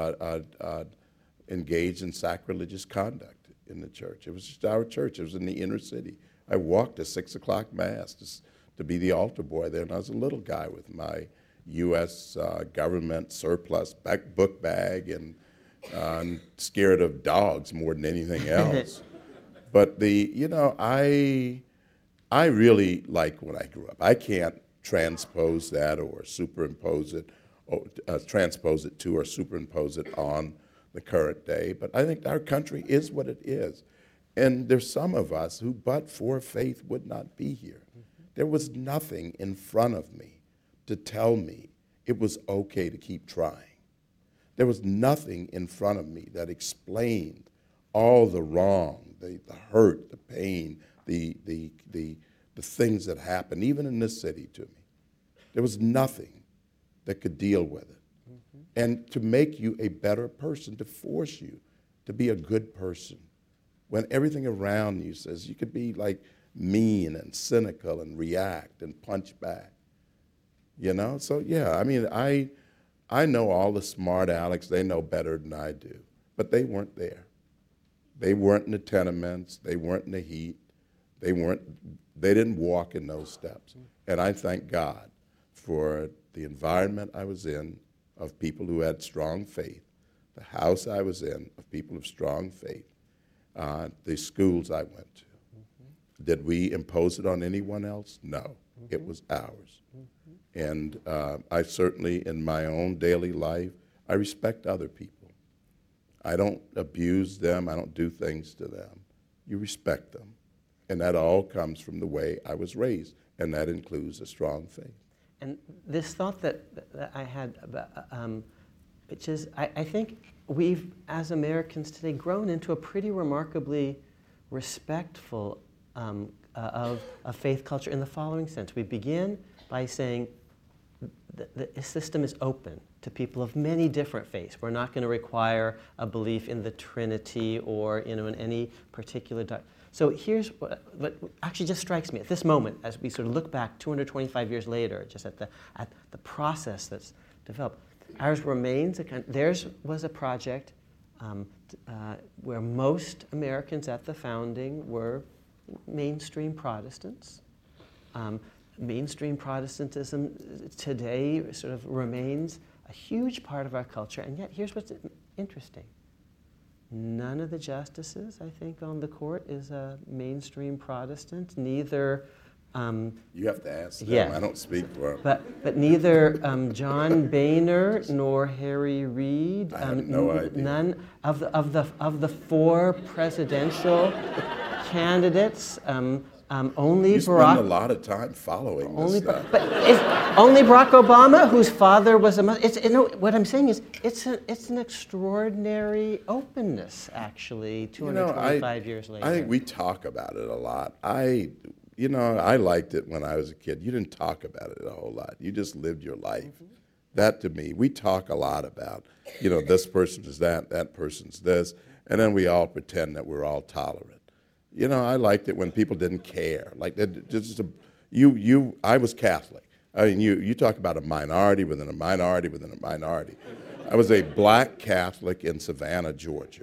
engaged in sacrilegious conduct in the church. It was just our church. It was in the inner city. I walked to 6 o'clock Mass to be the altar boy there, and I was a little guy with my U.S. Government surplus book bag and scared of dogs more than anything else. But I really like when I grew up. I can't transpose that or superimpose it, or transpose it to or superimpose it on the current day. But I think our country is what it is. And there's some of us who, but for faith, would not be here. There was nothing in front of me to tell me it was okay to keep trying. There was nothing in front of me that explained all the wrong, the hurt, the pain, the things that happened, even in this city to me. There was nothing that could deal with it. And to make you a better person, to force you to be a good person, when everything around you says you could be like mean and cynical and react and punch back. You know? So yeah, I mean, I know all the smart Alex, they know better than I do, but they weren't there. They weren't in the tenements, they weren't in the heat, they didn't walk in those steps. And I thank God for the environment I was in of people who had strong faith, the house I was in of people of strong faith, the schools I went to. Did we impose it on anyone else? No, it was ours. And I certainly, in my own daily life, I respect other people. I don't abuse them. I don't do things to them. You respect them. And that all comes from the way I was raised, and that includes a strong faith. And this thought that I had, which is, I think we've, as Americans today, grown into a pretty remarkably respectful of faith culture in the following sense. We begin by saying the system is open to people of many different faiths. We're not going to require a belief in the Trinity or in any particular So here's what actually just strikes me at this moment as we sort of look back 225 years later, just at the process that's developed. Ours remains theirs was a project where most Americans at the founding were mainstream Protestants. Mainstream Protestantism today sort of remains a huge part of our culture, and yet here's what's interesting. None of the justices, I think, on the court is a mainstream Protestant. Neither. You have to ask them. Yeah. I don't speak for them. But neither John Boehner nor Harry Reid. I have no idea. None of the four presidential candidates. Only You Barack. spend a lot of time following this stuff. But only Barack Obama, whose father was a Muslim. What I'm saying is, it's an extraordinary openness, actually. 225 years later. I think we talk about it a lot. I liked it when I was a kid. You didn't talk about it a whole lot. You just lived your life. That to me, we talk a lot about, this person is that person's this, and then we all pretend that we're all tolerant. I liked it when people didn't care. Like I was Catholic. I mean, you talk about a minority within a minority within a minority. I was a black Catholic in Savannah, Georgia.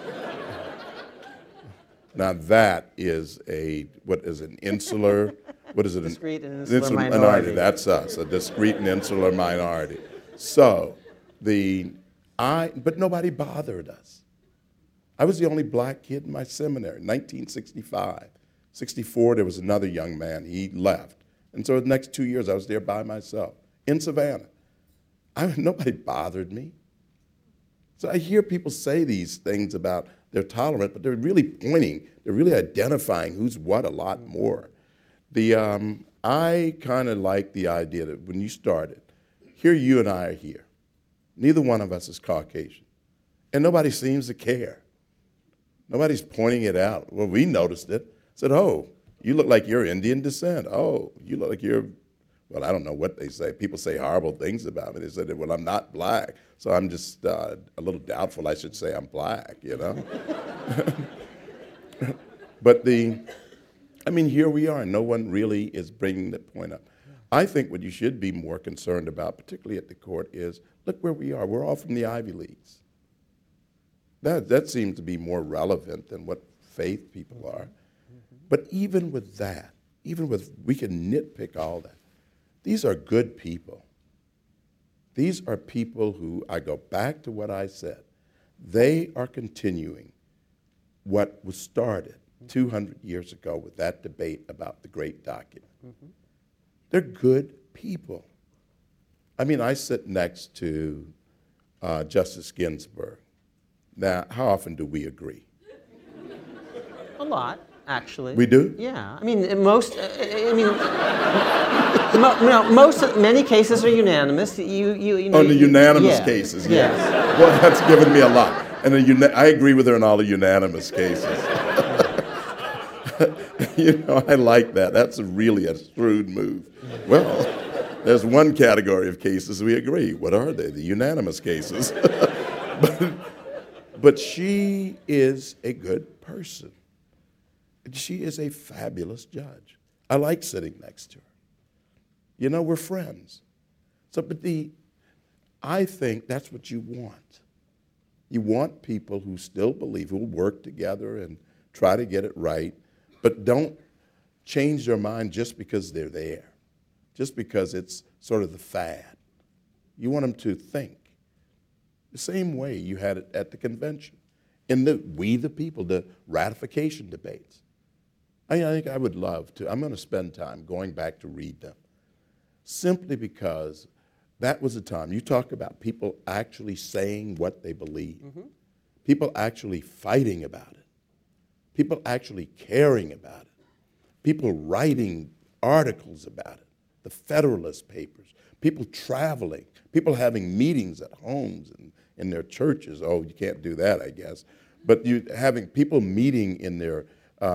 Now that is an insular, what is it? Discrete and insular minority. That's us, a discrete and insular minority. So but nobody bothered us. I was the only black kid in my seminary, 1965. 64, there was another young man. He left. And so the next 2 years, I was there by myself in Savannah. Nobody bothered me. So I hear people say these things about they're tolerant, but they're really they're really identifying who's what a lot more. I kind of like the idea that when you started, here you and I are here. Neither one of us is Caucasian. And nobody seems to care. Nobody's pointing it out. Well, we noticed it. Said, oh, you look like you're Indian descent. Oh, you look like you're, well, I don't know what they say. People say horrible things about me. They said, well, I'm not black. So I'm just a little doubtful I should say I'm black, you know? But here we are. No one really is bringing that point up. I think what you should be more concerned about, particularly at the court, is look where we are. We're all from the Ivy Leagues. That seems to be more relevant than what faith people are. But even with that, we can nitpick all that. These are good people. These are people who, I go back to what I said, they are continuing what was started 200 years ago with that debate about the great document. They're good people. I sit next to Justice Ginsburg. Now, how often do we agree? A lot, actually. We do? Yeah. Many cases are unanimous. On the unanimous cases, yes. Well, that's given me a lot. And I agree with her in all the unanimous cases. I like that. That's really a shrewd move. Well, there's one category of cases we agree. What are they? The unanimous cases. But she is a good person. She is a fabulous judge. I like sitting next to her. We're friends. I think that's what you want. You want people who still believe, who will work together and try to get it right, but don't change their mind just because they're there, just because it's sort of the fad. You want them to think the same way you had it at the convention, in We the People, the ratification debates. I think I would love to. I'm going to spend time going back to read them, simply because that was a time. You talk about people actually saying what they believe, people actually fighting about it, people actually caring about it, people writing articles about it, the Federalist Papers, people traveling, people having meetings at homes and in their churches. Oh, you can't do that, I guess. But you having people meeting in their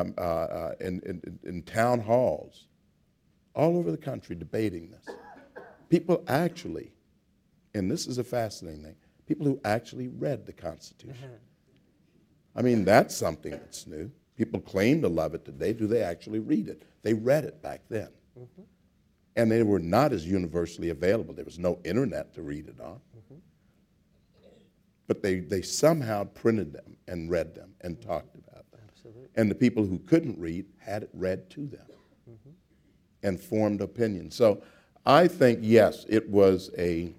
in town halls all over the country debating this. People actually, and this is a fascinating thing, people who actually read the Constitution. That's something that's new. People claim to love it today. Do they actually read it? They read it back then. And they were not as universally available. There was no internet to read it on. But they somehow printed them and read them and talked about them. Absolutely. And the people who couldn't read had it read to them and formed opinions. So I think, yes, it was a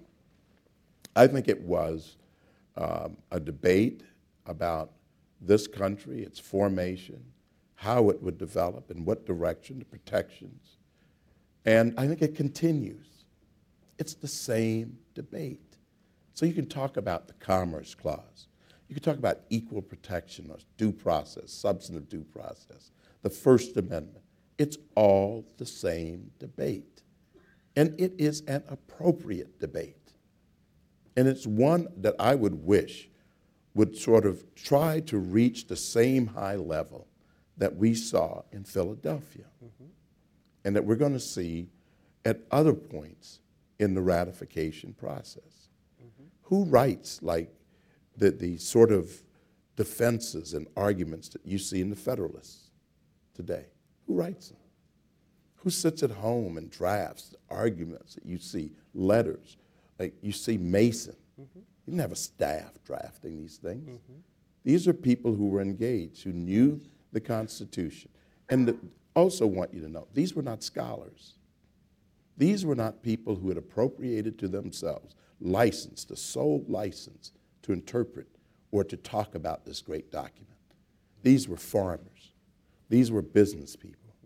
debate about this country, its formation, how it would develop, in what direction, the protections. And I think it continues. It's the same debate. So you can talk about the Commerce Clause. You can talk about equal protection or due process, substantive due process, the First Amendment. It's all the same debate. And it is an appropriate debate. And it's one that I would wish would sort of try to reach the same high level that we saw in Philadelphia and that we're going to see at other points in the ratification process. Who writes like the sort of defenses and arguments that you see in the Federalists today? Who writes them? Who sits at home and drafts arguments that you see, letters? Like you see Mason. You didn't have a staff drafting these things. These are people who were engaged, who knew the Constitution. And also want you to know, these were not scholars. These were not people who had appropriated to themselves license, the sole license to interpret or to talk about this great document. These were farmers. These were business people.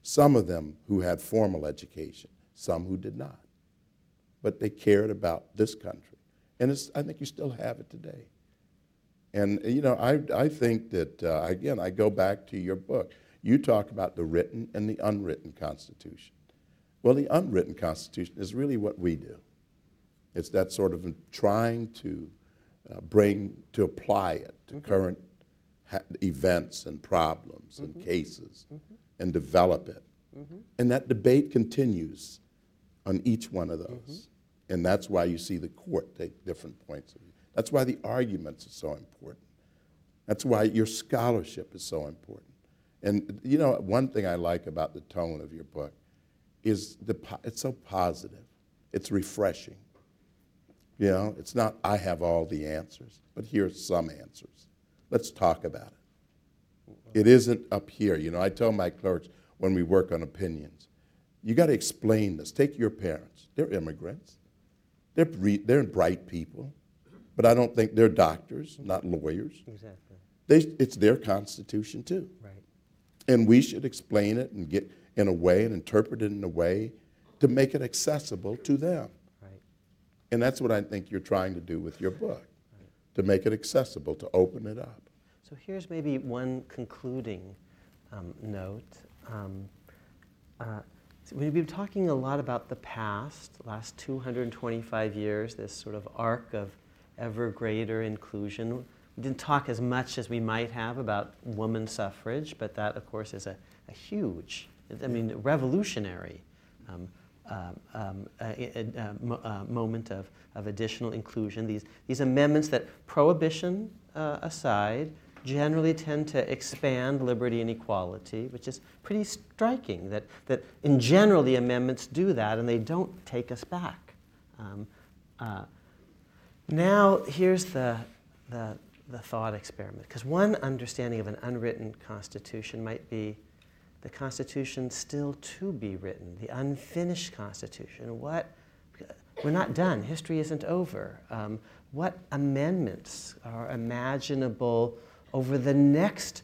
Some of them who had formal education, some who did not. But they cared about this country. And I think you still have it today. And, you know, I think that, again, I go back to your book. You talk about the written and the unwritten Constitution. Well, the unwritten Constitution is really what we do. It's that sort of trying to apply it to current events and problems and cases and develop it. And that debate continues on each one of those. And that's why you see the court take different points of view. That's why the arguments are so important. That's why your scholarship is so important. And you know, one thing I like about the tone of your book is it's so positive. It's refreshing. You know, it's not, I have all the answers, but here's some answers. Let's talk about it. It isn't up here. You know, I tell my clerks when we work on opinions, you got to explain this. Take your parents. They're immigrants. They're bright people, but I don't think they're doctors, not lawyers. Exactly. It's their Constitution too. Right. And we should explain it and get in a way and interpret it in a way to make it accessible to them. Right. And that's what I think you're trying to do with your book, to make it accessible, to open it up. So here's maybe one concluding note. We've been talking a lot about the past, last 225 years, this sort of arc of ever greater inclusion. We didn't talk as much as we might have about woman suffrage, but that, of course, is a huge, I mean, revolutionary moment of additional inclusion. These amendments that, prohibition aside, generally tend to expand liberty and equality, which is pretty striking, that in general the amendments do that and they don't take us back. Now here's the thought experiment, because one understanding of an unwritten Constitution might be the Constitution still to be written, the unfinished Constitution. We're not done. History isn't over. What amendments are imaginable over the next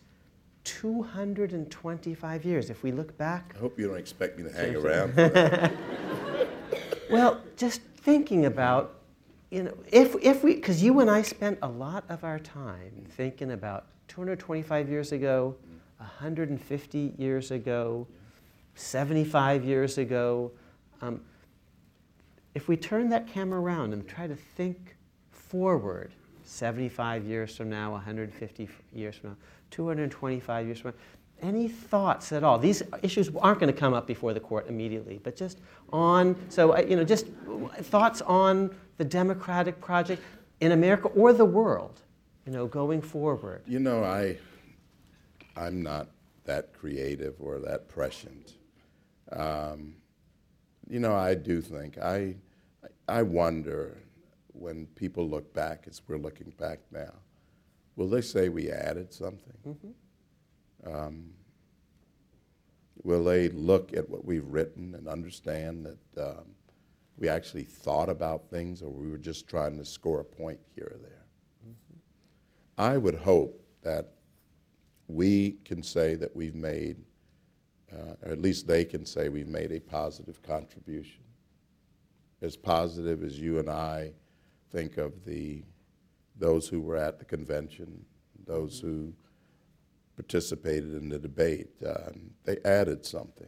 225 years? If we look back... I hope you don't expect me to hang around for that. Well, just thinking about, you know, if we, because you and I spent a lot of our time thinking about 225 years ago, 150 years ago, 75 years ago. If we turn that camera around and try to think forward, 75 years from now, 150 years from now, 225 years from now, any thoughts at all? These issues aren't going to come up before the court immediately, but just on, so, you know, just thoughts on the democratic project in America or the world, you know, going forward. You know, I'm not that creative or that prescient. You know, I do think, I wonder when people look back, as we're looking back now, will they say we added something? Will they look at what we've written and understand that we actually thought about things, or we were just trying to score a point here or there? I would hope that we can say that we've made, or at least they can say we've made a positive contribution. As positive as you and I think of those who were at the convention, those who participated in the debate, they added something.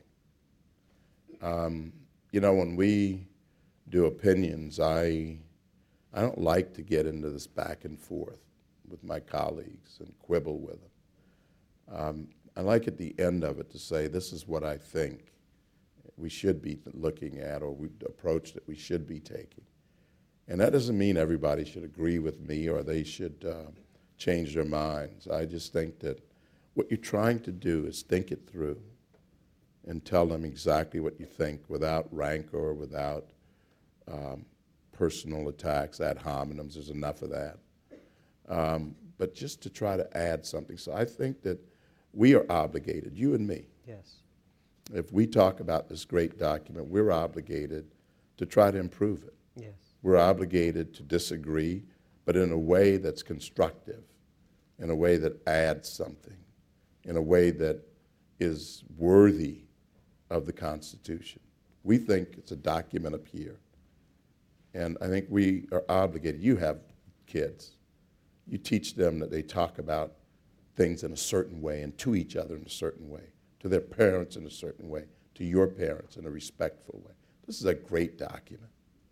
You know, when we do opinions, I don't like to get into this back and forth with my colleagues and quibble with them. I like at the end of it to say, this is what I think we should be looking at, or the approach that we should be taking. And that doesn't mean everybody should agree with me or they should change their minds. I just think that what you're trying to do is think it through and tell them exactly what you think without rancor, without personal attacks, ad hominems. There's enough of that. But just to try to add something. So I think that we are obligated, you and me. Yes. If we talk about this great document, we're obligated to try to improve it. Yes. We're obligated to disagree, but in a way that's constructive, in a way that adds something, in a way that is worthy of the Constitution. We think it's a document up here. And I think we are obligated. You have kids. You teach them that they talk about things in a certain way and to each other in a certain way, to their parents in a certain way, to your parents in a respectful way. This is a great document.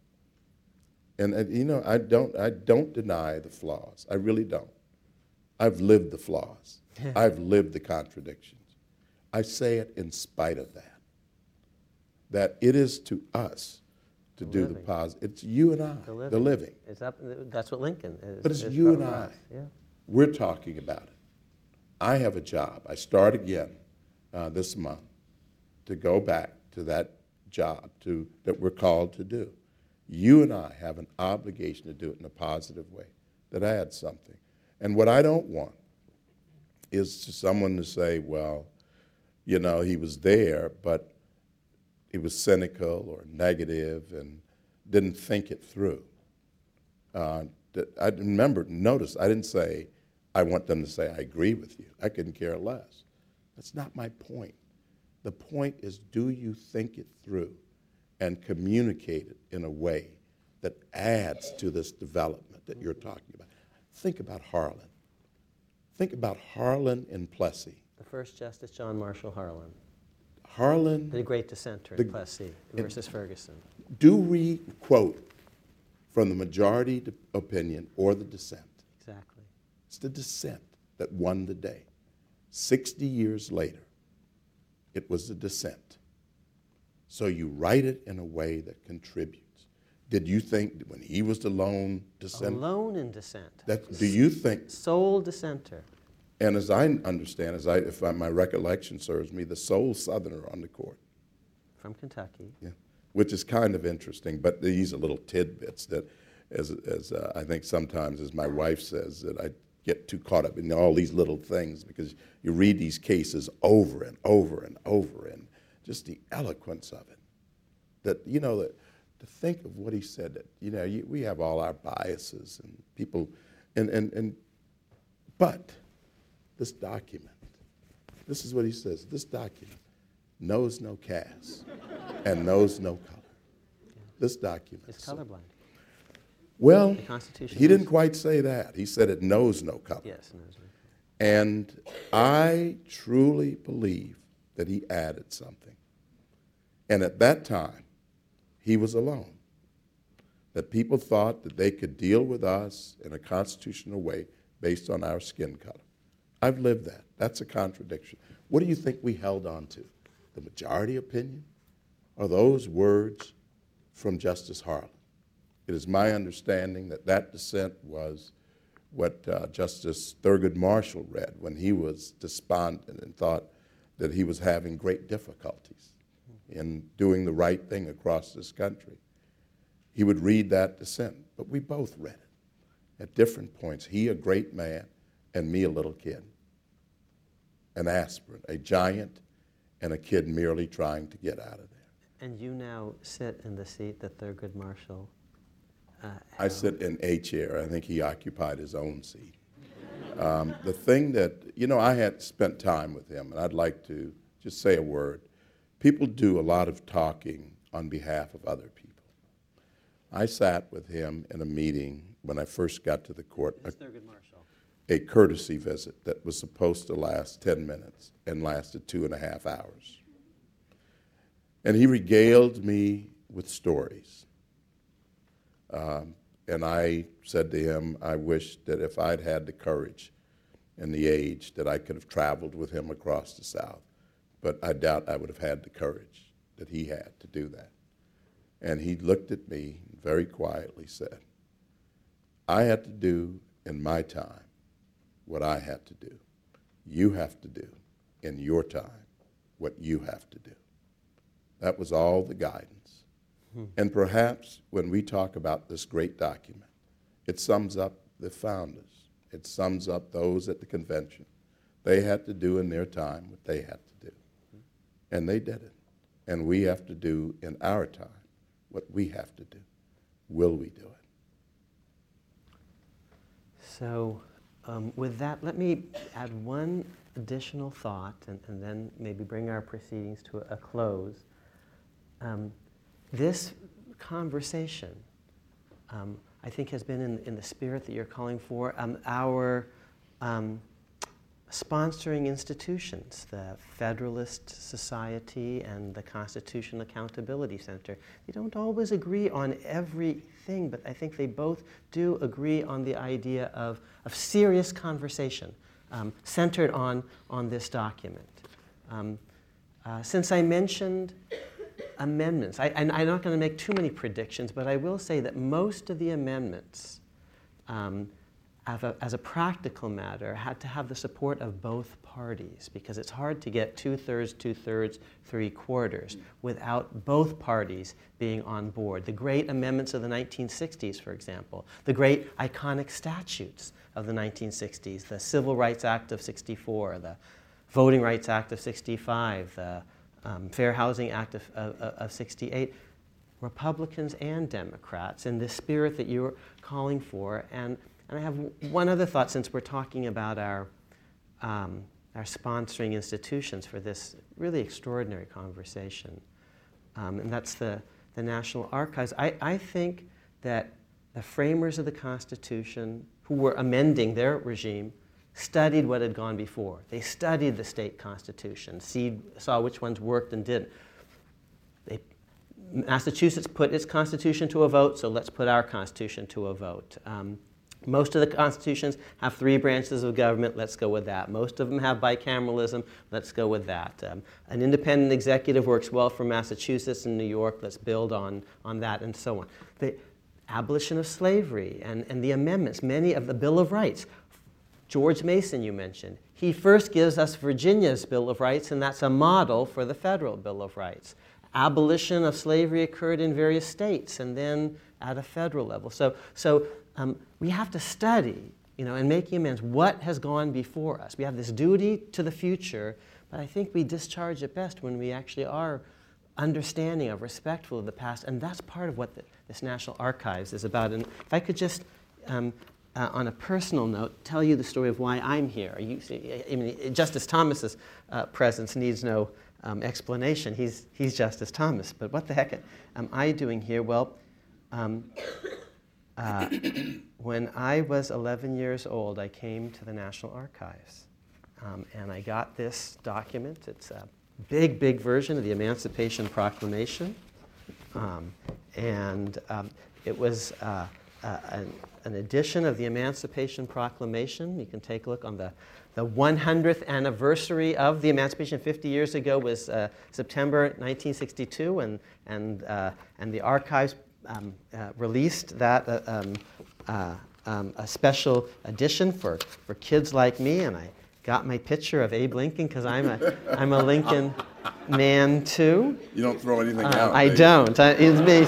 And you know, I don't deny the flaws. I really don't. I've lived the flaws. I've lived the contradictions. I say it in spite of that it is to us to do the positive. It's you and I, the living. It's up, that's what Lincoln is. But it's you and for I. us. Yeah. We're talking about it. I have a job. I start again this month to go back to that job that we're called to do. You and I have an obligation to do it in a positive way that adds something. And what I don't want is for someone to say, well, you know, he was there, but he was cynical or negative and didn't think it through. I remember, notice, I didn't say, I want them to say, I agree with you. I couldn't care less. That's not my point. The point is, do you think it through and communicate it in a way that adds to this development that you're talking about? Think about Harlan. Think about Harlan and Plessy. The first Justice John Marshall Harlan. Harlan. The great dissenter in Plessy versus Ferguson. Do we quote from the majority opinion or the dissent? Exactly. It's the dissent that won the day. 60 years later, it was the dissent. So you write it in a way that contributes. Did you think when he was the lone dissenter? Alone in dissent. Do you think? Sole dissenter. And as I understand, my recollection serves me, the sole Southerner on the court. From Kentucky. Yeah, which is kind of interesting, but these are little tidbits that, as I think sometimes, as my wife says, that I get too caught up in all these little things because you read these cases over and over and over, and just the eloquence of it. That, you know, that to think of what he said, that, you know, we have all our biases and people, but this document, this is what he says, this document knows no caste and knows no color. This document. It's colorblind. Well, The Constitution he didn't quite say that. He said it knows no color. Yes, it knows no color. And I truly believe that he added something. And at that time, he was alone. That people thought that they could deal with us in a constitutional way based on our skin color. I've lived that. That's a contradiction. What do you think we held on to? The majority opinion or those words from Justice Harlan? It is my understanding that that dissent was what Justice Thurgood Marshall read when he was despondent and thought that he was having great difficulties in doing the right thing across this country. He would read that dissent, but we both read it at different points. He, a great man, and me, a little kid. An aspirant, a giant, and a kid merely trying to get out of there. And you now sit in the seat that Thurgood Marshall I sit in a chair. I think he occupied his own seat. The thing that, you know, I had spent time with him, and I'd like to just say a word. People do a lot of talking on behalf of other people. I sat with him in a meeting when I first got to the court, Thurgood Marshall. a courtesy visit that was supposed to last 10 minutes and lasted 2.5 hours. And he regaled me with stories. And I said to him, I wish that if I'd had the courage and the age that I could have traveled with him across the South. But I doubt I would have had the courage that he had to do that. And he looked at me and very quietly said, I had to do in my time what I had to do. You have to do in your time what you have to do. That was all the guidance. And perhaps when we talk about this great document, it sums up the founders. It sums up those at the convention. They had to do in their time what they had to do. And they did it. And we have to do in our time what we have to do. Will we do it? So With that, let me add one additional thought and then maybe bring our proceedings to a close. This conversation, I think, has been in the spirit that you're calling for. Our sponsoring institutions, the Federalist Society and the Constitutional Accountability Center, they don't always agree on everything, but I think they both do agree on the idea of serious conversation centered on this document. Since I mentioned amendments, I'm not going to make too many predictions, but I will say that most of the amendments, as a practical matter, had to have the support of both parties, because it's hard to get 2/3, 2/3, 3/4 without both parties being on board. The great amendments of the 1960s, for example, the great iconic statutes of the 1960s, the Civil Rights Act of '64, the Voting Rights Act of '65, the Fair Housing Act of '68, Republicans and Democrats, in the spirit that you're calling for. And I have one other thought, since we're talking about our sponsoring institutions for this really extraordinary conversation, and that's the National Archives. I think that the framers of the Constitution, who were amending their regime, studied what had gone before. They studied the state constitution, saw which ones worked and didn't. Massachusetts put its constitution to a vote, so let's put our constitution to a vote. Most of the constitutions have 3 branches of government, let's go with that. Most of them have bicameralism, let's go with that. An independent executive works well for Massachusetts and New York, let's build on that, and so on. The abolition of slavery and the amendments, many of the Bill of Rights. George Mason, you mentioned. He first gives us Virginia's Bill of Rights, and that's a model for the federal Bill of Rights. Abolition of slavery occurred in various states and then at a federal level. So we have to study, and making amends, what has gone before us. We have this duty to the future, but I think we discharge it best when we actually are understanding of, respectful of the past, and that's part of what this National Archives is about. And if I could just, on a personal note, tell you the story of why I'm here. Justice Thomas's presence needs no explanation. He's Justice Thomas, but what the heck am I doing here? Well, when I was 11 years old, I came to the National Archives, and I got this document. It's a big, big version of the Emancipation Proclamation, and it was an edition of the Emancipation Proclamation. You can take a look on the 100th anniversary of the Emancipation 50 years ago was September 1962, and the Archives released that a special edition for kids like me, and I got my picture of Abe Lincoln because I'm a Lincoln man too. You don't throw anything out. I don't. It's me.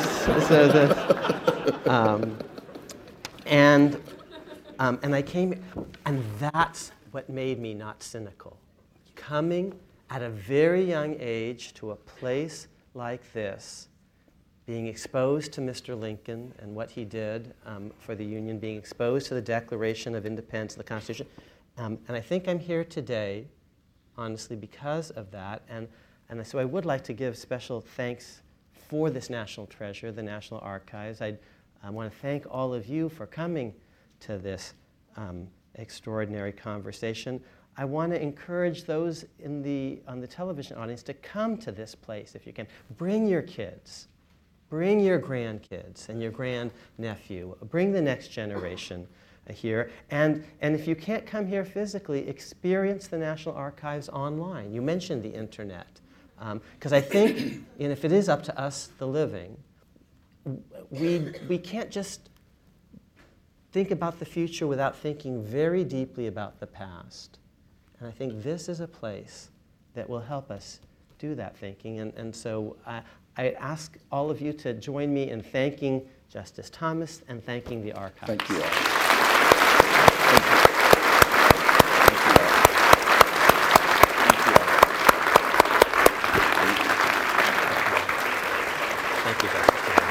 And I came, and that's what made me not cynical. Coming at a very young age to a place like this, being exposed to Mr. Lincoln and what he did for the Union, being exposed to the Declaration of Independence and the Constitution. And I think I'm here today, honestly, because of that. And so I would like to give special thanks for this national treasure, the National Archives. I want to thank all of you for coming to this extraordinary conversation. I want to encourage those on the television audience to come to this place if you can. Bring your kids. Bring your grandkids and your grandnephew. Bring the next generation here. And if you can't come here physically, experience the National Archives online. You mentioned the internet. Because I think, and if it is up to us, the living, we can't just think about the future without thinking very deeply about the past. And I think this is a place that will help us do that thinking. And so I ask all of you to join me in thanking Justice Thomas and thanking the Archives. Thank you all. Thank you, Justice.